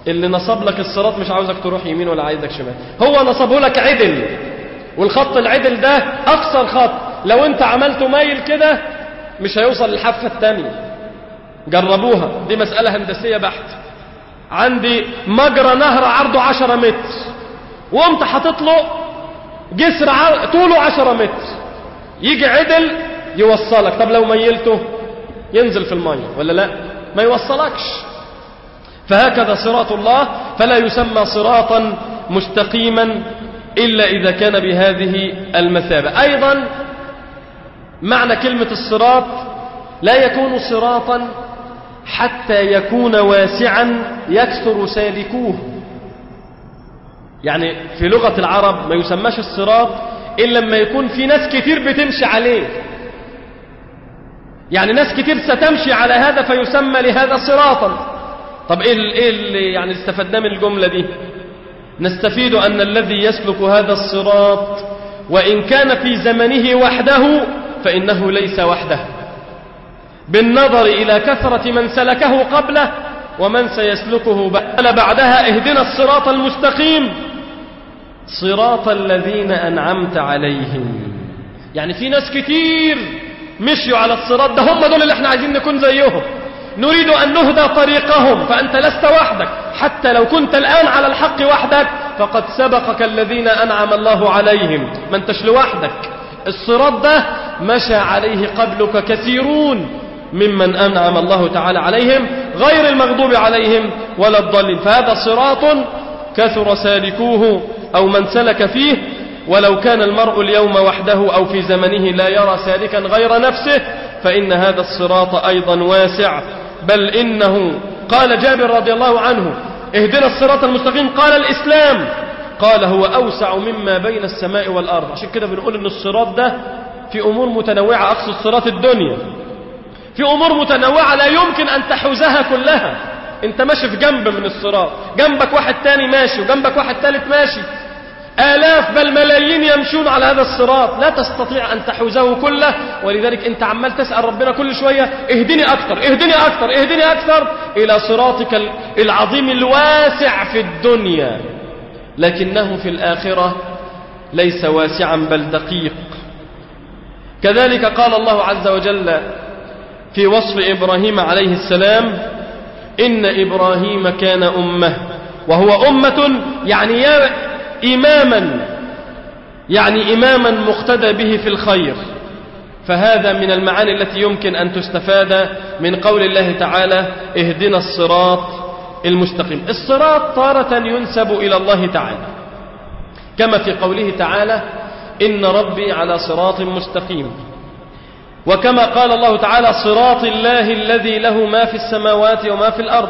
اللي نصب لك الصراط مش عاوزك تروح يمين ولا عايزك شمال، هو نصبه لك عدل، والخط العدل ده أقصر خط، لو أنت عملته مايل كده مش هيوصل للحافة التانية. جربوها، دي مسألة هندسية بحت. عندي مجرى نهر عرضه عشرة متر وقمت حاطط له جسر عر... طوله عشرة متر، يجي عدل يوصلك. طب لو ميلته ينزل في المية ولا لا؟ ما يوصلكش. فهكذا صراط الله، فلا يسمى صراطا مستقيما إلا إذا كان بهذه المثابة. أيضا معنى كلمة الصراط لا يكون صراطا حتى يكون واسعا يكثر سالكوه. يعني في لغة العرب ما يسماش الصراط إلا لما يكون في ناس كتير بتمشي عليه، يعني ناس كتير ستمشي على هذا فيسمى لهذا صراطا. طب إيه اللي يعني استفدنا من الجملة دي؟ نستفيد أن الذي يسلك هذا الصراط وإن كان في زمنه وحده فإنه ليس وحده، بالنظر إلى كثرة من سلكه قبله ومن سيسلكه بعدها. اهدنا الصراط المستقيم صراط الذين أنعمت عليهم. يعني في ناس كتير مشيوا على الصراط ده، هم دول اللي احنا عايزين نكون زيهم، نريد أن نهدى طريقهم. فأنت لست وحدك، حتى لو كنت الآن على الحق وحدك فقد سبقك الذين أنعم الله عليهم، ما انتش لوحدك. الصراط ده مشى عليه قبلك كثيرون ممن أنعم الله تعالى عليهم، غير المغضوب عليهم ولا الضالين. فهذا صراط كثر سالكوه أو من سلك فيه، ولو كان المرء اليوم وحده أو في زمنه لا يرى سالكا غير نفسه فإن هذا الصراط أيضا واسع. بل إنه قال جابر رضي الله عنه اهدنا الصراط المستقيم، قال الإسلام، قال هو أوسع مما بين السماء والأرض. عشان كده بنقول إن الصراط ده في أمور متنوعة، أقصد صراط الدنيا، في أمور متنوعة لا يمكن أن تحوزها كلها. أنت ماشي في جنب من الصراط، جنبك واحد تاني ماشي وجنبك واحد تالت ماشي، آلاف بل ملايين يمشون على هذا الصراط، لا تستطيع أن تحوزه كله. ولذلك أنت عمال تسأل ربنا كل شوية اهدني أكثر اهدني أكثر اهدني أكثر إلى صراطك العظيم الواسع في الدنيا، لكنه في الآخرة ليس واسعا بل دقيق. كذلك قال الله عز وجل في وصف إبراهيم عليه السلام إن إبراهيم كان أمة، وهو أمة يعني إماما، يعني إماما مقتدى به في الخير. فهذا من المعاني التي يمكن أن تستفاد من قول الله تعالى اهدنا الصراط المستقيم. الصراط تارة ينسب إلى الله تعالى كما في قوله تعالى إن ربي على صراط مستقيم، وكما قال الله تعالى صراط الله الذي له ما في السماوات وما في الأرض.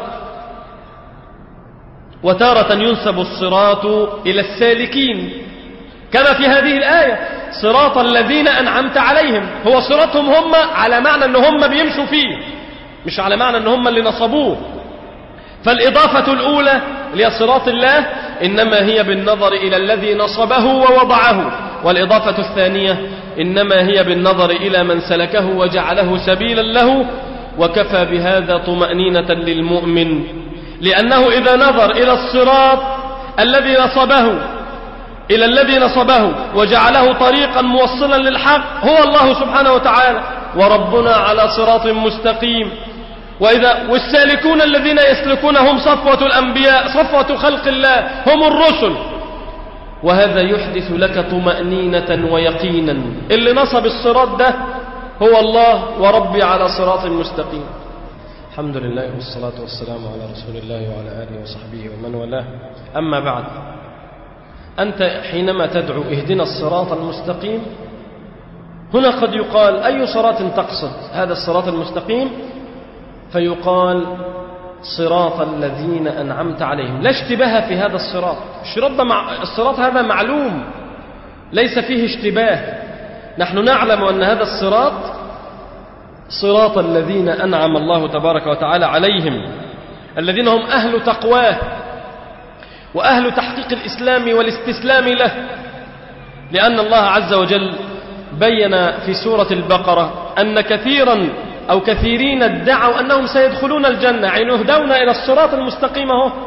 وتارة ينسب الصراط إلى السالكين كما في هذه الآية صراط الذين أنعمت عليهم، هو صراطهم هم على معنى أن هم بيمشوا فيه، مش على معنى أن هم اللي نصبوه. فالإضافة الأولى لصراط الله إنما هي بالنظر إلى الذي نصبه ووضعه، والإضافة الثانية إنما هي بالنظر إلى من سلكه وجعله سبيلا له، وكفى بهذا طمأنينة للمؤمن، لأنه إذا نظر إلى الصراط الذي نصبه إلى الذي نصبه وجعله طريقا موصلا للحق هو الله سبحانه وتعالى، وربنا على صراط مستقيم. وإذا والسالكون الذين يسلكون هم صفوة الأنبياء، صفوة خلق الله، هم الرسل. وهذا يحدث لك طمأنينة ويقينا. اللي نصب الصراط ده هو الله، وربي على صراط مستقيم. الحمد لله والصلاة والسلام على رسول الله وعلى آله وصحبه ومن والاه. أما بعد، أنت حينما تدعو اهدنا الصراط المستقيم، هنا قد يقال أي صراط تقصد؟ هذا الصراط المستقيم، فيقال صراط الذين أنعمت عليهم. لا اشتباه في هذا الصراط، الصراط هذا معلوم ليس فيه اشتباه. نحن نعلم أن هذا الصراط صراط الذين أنعم الله تبارك وتعالى عليهم، الذين هم أهل تقواه وأهل تحقيق الإسلام والاستسلام له. لأن الله عز وجل بين في سورة البقرة أن كثيرا أو كثيرين ادعوا أنهم سيدخلون الجنة، يعني يهدون إلى الصراط المستقيم اهو،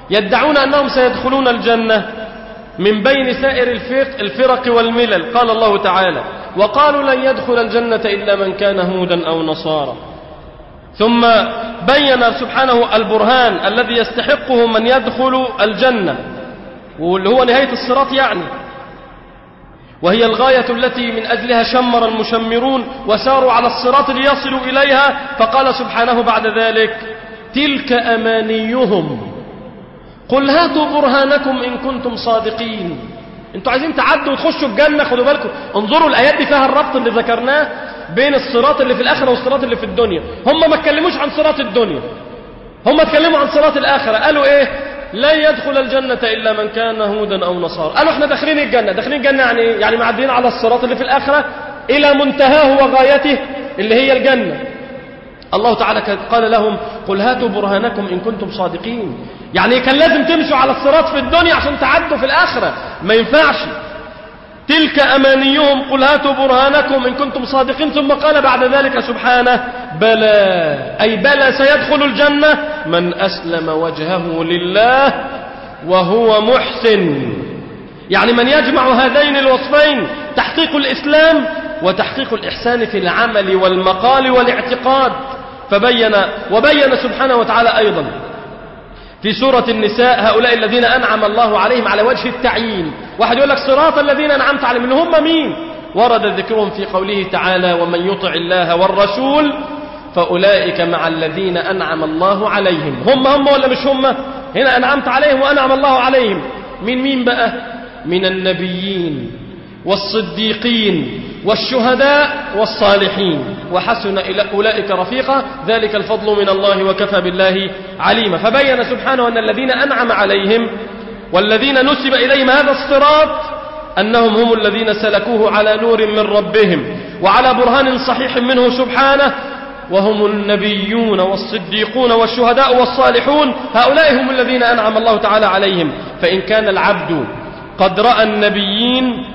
يدعون أنهم سيدخلون الجنة من بين سائر الفرق والملل. قال الله تعالى: وقالوا لن يدخل الجنة إلا من كان هودا أو نصارى. ثم بين سبحانه البرهان الذي يستحقه من يدخل الجنة، واللي هو نهاية الصراط يعني، وهي الغاية التي من أجلها شمر المشمرون وساروا على الصراط ليصلوا إليها. فقال سبحانه بعد ذلك: تلك أمانيهم قل هاتوا برهانكم إن كنتم صادقين. انتوا عايزين تعدوا وتخشوا الجنة، خدوا بالكم، انظروا الآيات دي فيها الربط اللي ذكرناه بين الصراط اللي في الآخرة والصراط اللي في الدنيا. هم ما اتكلموش عن صراط الدنيا، هم اتكلموا عن صراط الآخرة. قالوا ايه؟ لا يدخل الجنة إلا من كان هودا أو نصارى. قالوا احنا داخلين الجنة. داخلين الجنة يعني يعني معدين على الصراط اللي في الآخرة إلى منتهاه وغايته اللي هي الجنة. الله تعالى قال لهم: قل هاتوا برهانكم إن كنتم صادقين. يعني كان لازم تمشوا على الصراط في الدنيا عشان تعدوا في الآخرة، ما ينفعش. تلك أمانيهم قل هاتوا برهانكم إن كنتم صادقين. ثم قال بعد ذلك سبحانه: بلى، أي بلى سيدخل الجنة من أسلم وجهه لله وهو محسن. يعني من يجمع هذين الوصفين، تحقيق الإسلام وتحقيق الإحسان في العمل والمقال والاعتقاد. فبين وبين سبحانه وتعالى أيضا في سورة النساء هؤلاء الذين أنعم الله عليهم على وجه التعيين. واحد يقول لك صراط الذين أنعمت عليهم، اللي هم مين؟ ورد ذكرهم في قوله تعالى: ومن يطع الله والرسول فأولئك مع الذين أنعم الله عليهم. هم هم ولا مش هم؟ هنا أنعمت عليهم وأنعم الله عليهم. من مين بقى؟ من النبيين والصديقين والشهداء والصالحين وحسن أولئك رفيقا، ذلك الفضل من الله وكفى بالله عليما. فبين سبحانه أن الذين أنعم عليهم والذين نسب إليهم هذا الصراط أنهم هم الذين سلكوه على نور من ربهم وعلى برهان صحيح منه سبحانه، وهم النبيون والصديقون والشهداء والصالحون. هؤلاء هم الذين أنعم الله تعالى عليهم. فإن كان العبد قد رأى النبيين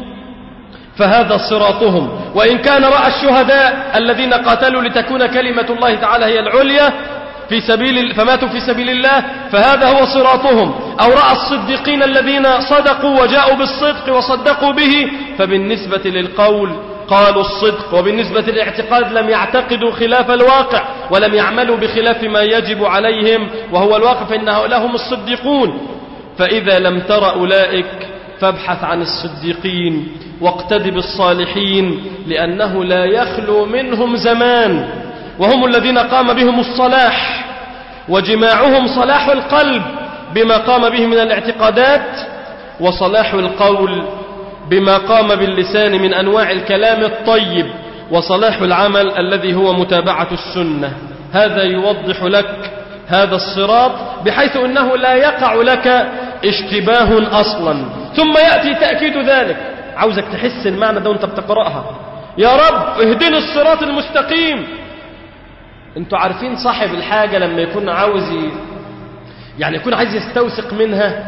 فهذا صراطهم، وإن كان رأى الشهداء الذين قاتلوا لتكون كلمة الله تعالى هي العليا في سبيل فماتوا في سبيل الله فهذا هو صراطهم، أو رأى الصديقين الذين صدقوا وجاءوا بالصدق وصدقوا به، فبالنسبة للقول قالوا الصدق، وبالنسبة للاعتقاد لم يعتقدوا خلاف الواقع ولم يعملوا بخلاف ما يجب عليهم وهو الواقع، فإن هؤلاء هم الصديقون. فإذا لم تر أولئك فابحث عن الصديقين واقتد بالصالحين، لأنه لا يخلو منهم زمان، وهم الذين قام بهم الصلاح، وجماعهم صلاح القلب بما قام به من الاعتقادات، وصلاح القول بما قام باللسان من أنواع الكلام الطيب، وصلاح العمل الذي هو متابعة السنة. هذا يوضح لك هذا الصراط بحيث أنه لا يقع لك اشتباه أصلا. ثم يأتي تأكيد ذلك. عاوزك تحس المعنى ده وانت بتقرأها: يا رب اهدنا الصراط المستقيم. انتوا عارفين صاحب الحاجة لما يكون عاوز يعني يكون عايز يستوثق منها،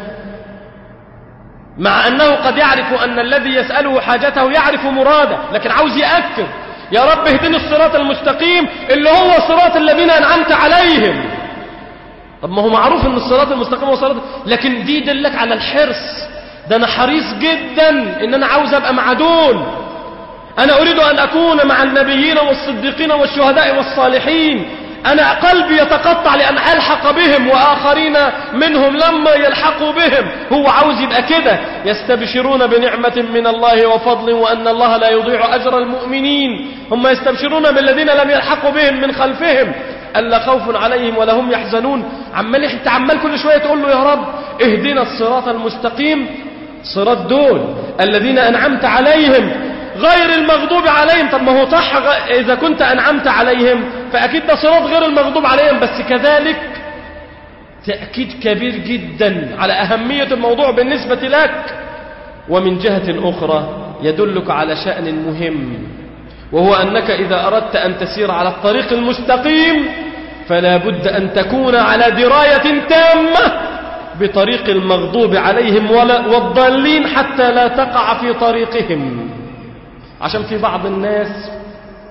مع أنه قد يعرف أن الذي يسأله حاجته يعرف مراده، لكن عاوز يأكد: يا رب اهدنا الصراط المستقيم اللي هو صراط الذين أنعمت عليهم. طب ما هو معروف أن الصراط المستقيم هو صراط، لكن دي دلك على الحرص. ده أنا حريص جدا أن أنا عاوز أبقى مع دول، أنا أريد أن أكون مع النبيين والصديقين والشهداء والصالحين. أنا قلبي يتقطع لأن ألحق بهم، وآخرين منهم لما يلحقوا بهم. هو عاوز يبقى كده: يستبشرون بنعمة من الله وفضل وأن الله لا يضيع أجر المؤمنين. هم يستبشرون بالذين لم يلحقوا بهم من خلفهم ألا خوف عليهم ولا هم يحزنون. عمال انت عمال كل شوية تقول له: يا رب اهدنا الصراط المستقيم، صراط دول الذين أنعمت عليهم غير المغضوب عليهم. طب ما هو صح، إذا كنت أنعمت عليهم فأكيد ده صراط غير المغضوب عليهم، بس كذلك تأكيد كبير جدا على أهمية الموضوع بالنسبة لك. ومن جهة أخرى يدلك على شأن مهم، وهو أنك إذا أردت أن تسير على الطريق المستقيم فلا بد أن تكون على دراية تامة بطريق المغضوب عليهم والضالين حتى لا تقع في طريقهم. عشان في بعض الناس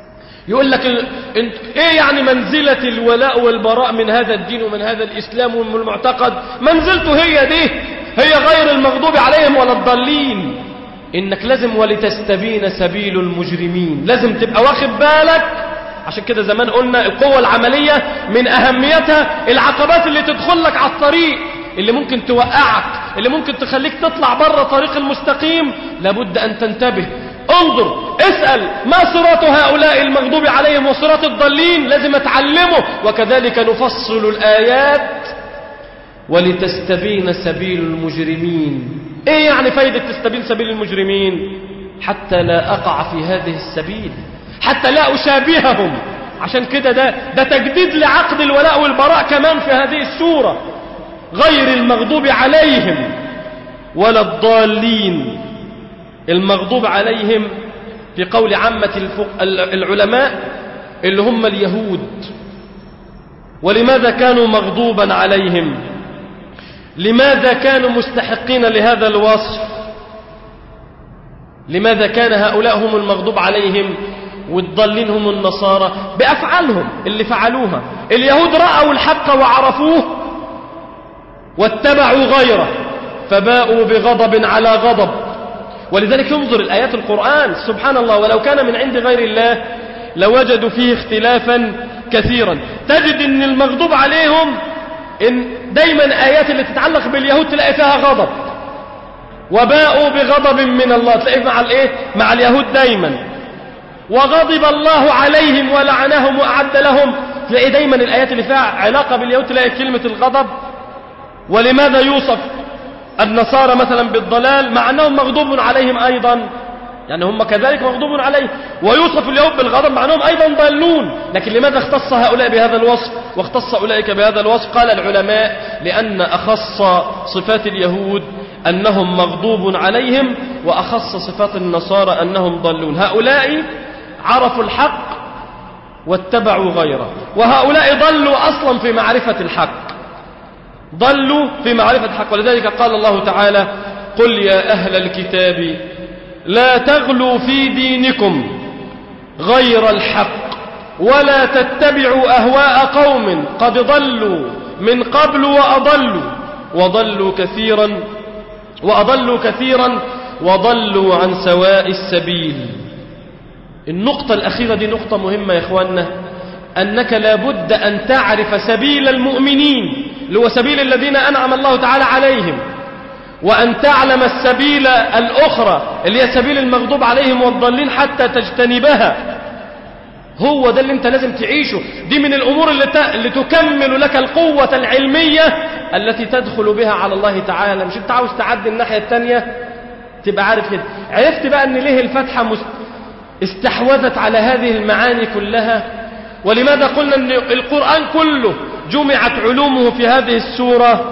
يقول لك ال... انت... ايه يعني منزلة الولاء والبراء من هذا الدين ومن هذا الإسلام ومن المعتقد؟ منزلته هي دي، هي غير المغضوب عليهم ولا الضالين. انك لازم ولتستبين سبيل المجرمين، لازم تبقى واخد بالك. عشان كده زمان قلنا القوة العملية من أهميتها العقبات اللي تدخل لك على الطريق، اللي ممكن توقعك، اللي ممكن تخليك تطلع بره طريق المستقيم. لابد أن تنتبه، انظر، اسأل ما صراط هؤلاء المغضوب عليهم وصراط الضالين، لازم اتعلمه. وكذلك نفصل الآيات ولتستبين سبيل المجرمين. ايه يعني فايدة تستبين سبيل المجرمين؟ حتى لا أقع في هذه السبيل، حتى لا أشابههم. عشان كده ده, ده تجديد لعقد الولاء والبراء كمان في هذه السورة. غير المغضوب عليهم ولا الضالين. المغضوب عليهم في قول عامة العلماء اللي هم اليهود. ولماذا كانوا مغضوبا عليهم؟ لماذا كانوا مستحقين لهذا الوصف؟ لماذا كان هؤلاء هم المغضوب عليهم والضالين هم النصارى؟ بأفعالهم اللي فعلوها. اليهود رأوا الحق وعرفوه واتبعوا غيره فباءوا بغضب على غضب. ولذلك ينظر الآيات القرآن سبحان الله، ولو كان من عند غير الله لوجدوا فيه اختلافا كثيرا. تجد ان المغضوب عليهم إن دايما آيات اللي تتعلق باليهود تلاقي فيها غضب، وباءوا بغضب من الله تلاقي مع الايه؟ مع اليهود دايما. وغضب الله عليهم ولعنهم وأعد لهم، تلاقي دايما الآيات اللي فيها علاقة باليهود تلاقي كلمة الغضب. ولماذا يوصف النصارى مثلا بالضلال مع أنهم مغضوب عليهم أيضا؟ يعني هم كذلك مغضوب عليه. ويوصف اليهود بالغضب مع أنهم أيضا ضالون. لكن لماذا اختص هؤلاء بهذا الوصف واختص أولئك بهذا الوصف؟ قال العلماء لأن أخص صفات اليهود أنهم مغضوب عليهم، وأخص صفات النصارى أنهم ضالون. هؤلاء عرفوا الحق واتبعوا غيره، وهؤلاء ضلوا أصلا في معرفة الحق، ضلوا في معرفة الحق. ولذلك قال الله تعالى قل يا أهل الكتاب لا تغلوا في دينكم غير الحق ولا تتبعوا أهواء قوم قد ضلوا من قبل وأضلوا وضلوا كثيرا وأضلوا كثيرا وضلوا عن سواء السبيل. النقطة الأخيرة دي نقطة مهمة يا إخواننا، أنك لابد أن تعرف سبيل المؤمنين اللي هو سبيل الذين أنعم الله تعالى عليهم، وأن تعلم السبيل الأخرى اللي هي سبيل المغضوب عليهم والضالين حتى تجتنبها. هو ده اللي انت لازم تعيشه. دي من الأمور اللي, ت... اللي تكمل لك القوة العلمية التي تدخل بها على الله تعالى. مش انت عاوز تعدي الناحية التانية تبقى عارف كده. عرفت بقى ان ليه الفتحة مست... استحوذت على هذه المعاني كلها؟ ولماذا قلنا ان القرآن كله جمعت علومه في هذه السورة؟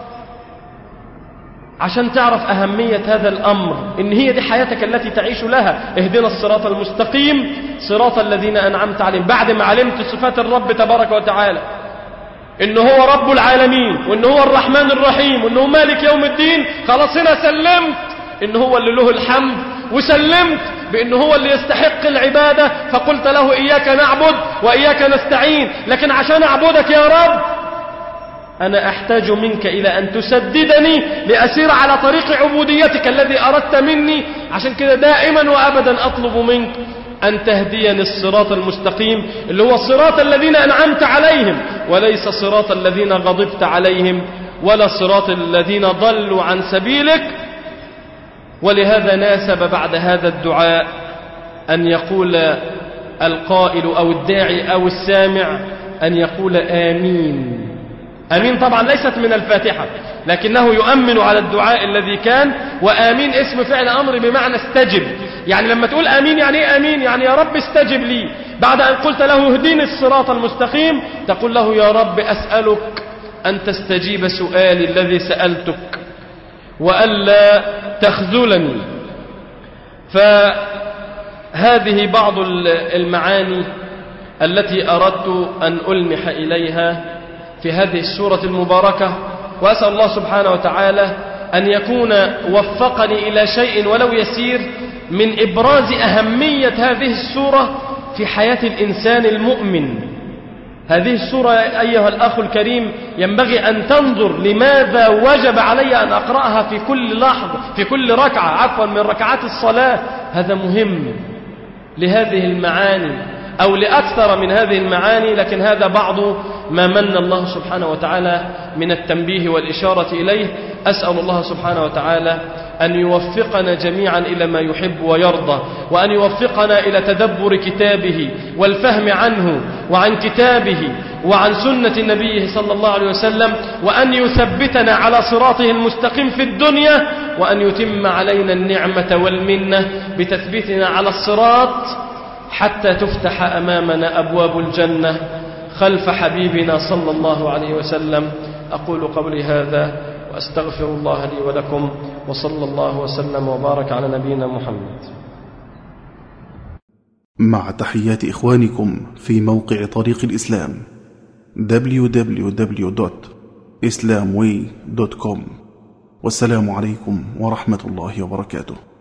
عشان تعرف أهمية هذا الأمر، إن هي دي حياتك التي تعيش لها. اهدنا الصراط المستقيم صراط الذين أنعمت عليهم. بعد ما علمت صفات الرب تبارك وتعالى، إنه هو رب العالمين، وإنه هو الرحمن الرحيم، وإنه مالك يوم الدين، خلاص هنا سلمت إنه هو اللي له الحمد، وسلمت بإنه هو اللي يستحق العبادة. فقلت له إياك نعبد وإياك نستعين. لكن عشان أعبدك يا رب أنا أحتاج منك إلى أن تسددني لأسير على طريق عبوديتك الذي أردت مني. عشان كده دائما وأبدا أطلب منك أن تهديني الصراط المستقيم اللي هو صراط الذين أنعمت عليهم، وليس صراط الذين غضبت عليهم، ولا صراط الذين ضلوا عن سبيلك. ولهذا ناسب بعد هذا الدعاء أن يقول القائل أو الداعي أو السامع أن يقول آمين. آمين طبعا ليست من الفاتحة، لكنه يؤمن على الدعاء الذي كان. وآمين اسم فعل أمر بمعنى استجب. يعني لما تقول آمين يعني إيه آمين؟ يعني يا رب استجب لي. بعد أن قلت له اهدني الصراط المستقيم تقول له يا رب أسألك أن تستجيب سؤالي الذي سألتك وألا تخذلني. فهذه بعض المعاني التي أردت أن ألمح إليها في هذه السورة المباركة. وأسأل الله سبحانه وتعالى أن يكون وفقني إلى شيء ولو يسير من إبراز أهمية هذه السورة في حياة الإنسان المؤمن. هذه السورة أيها الأخ الكريم ينبغي أن تنظر لماذا وجب علي أن أقرأها في كل لحظة، في كل ركعة عفوا من ركعات الصلاة. هذا مهم لهذه المعاني أو لأكثر من هذه المعاني، لكن هذا بعض ما من الله سبحانه وتعالى من التنبيه والإشارة إليه. أسأل الله سبحانه وتعالى أن يوفقنا جميعا إلى ما يحب ويرضى، وأن يوفقنا إلى تدبر كتابه والفهم عنه وعن كتابه وعن سنة نبيه صلى الله عليه وسلم، وأن يثبتنا على صراطه المستقيم في الدنيا، وأن يتم علينا النعمة والمنة بتثبيتنا على الصراط حتى تفتح أمامنا أبواب الجنة خلف حبيبنا صلى الله عليه وسلم. أقول قولي هذا وأستغفر الله لي ولكم، وصلى الله وسلم وبارك على نبينا محمد. مع تحيات إخوانكم في موقع طريق الإسلام دبليو دبليو دبليو دوت إسلام واي دوت كوم، والسلام عليكم ورحمة الله وبركاته.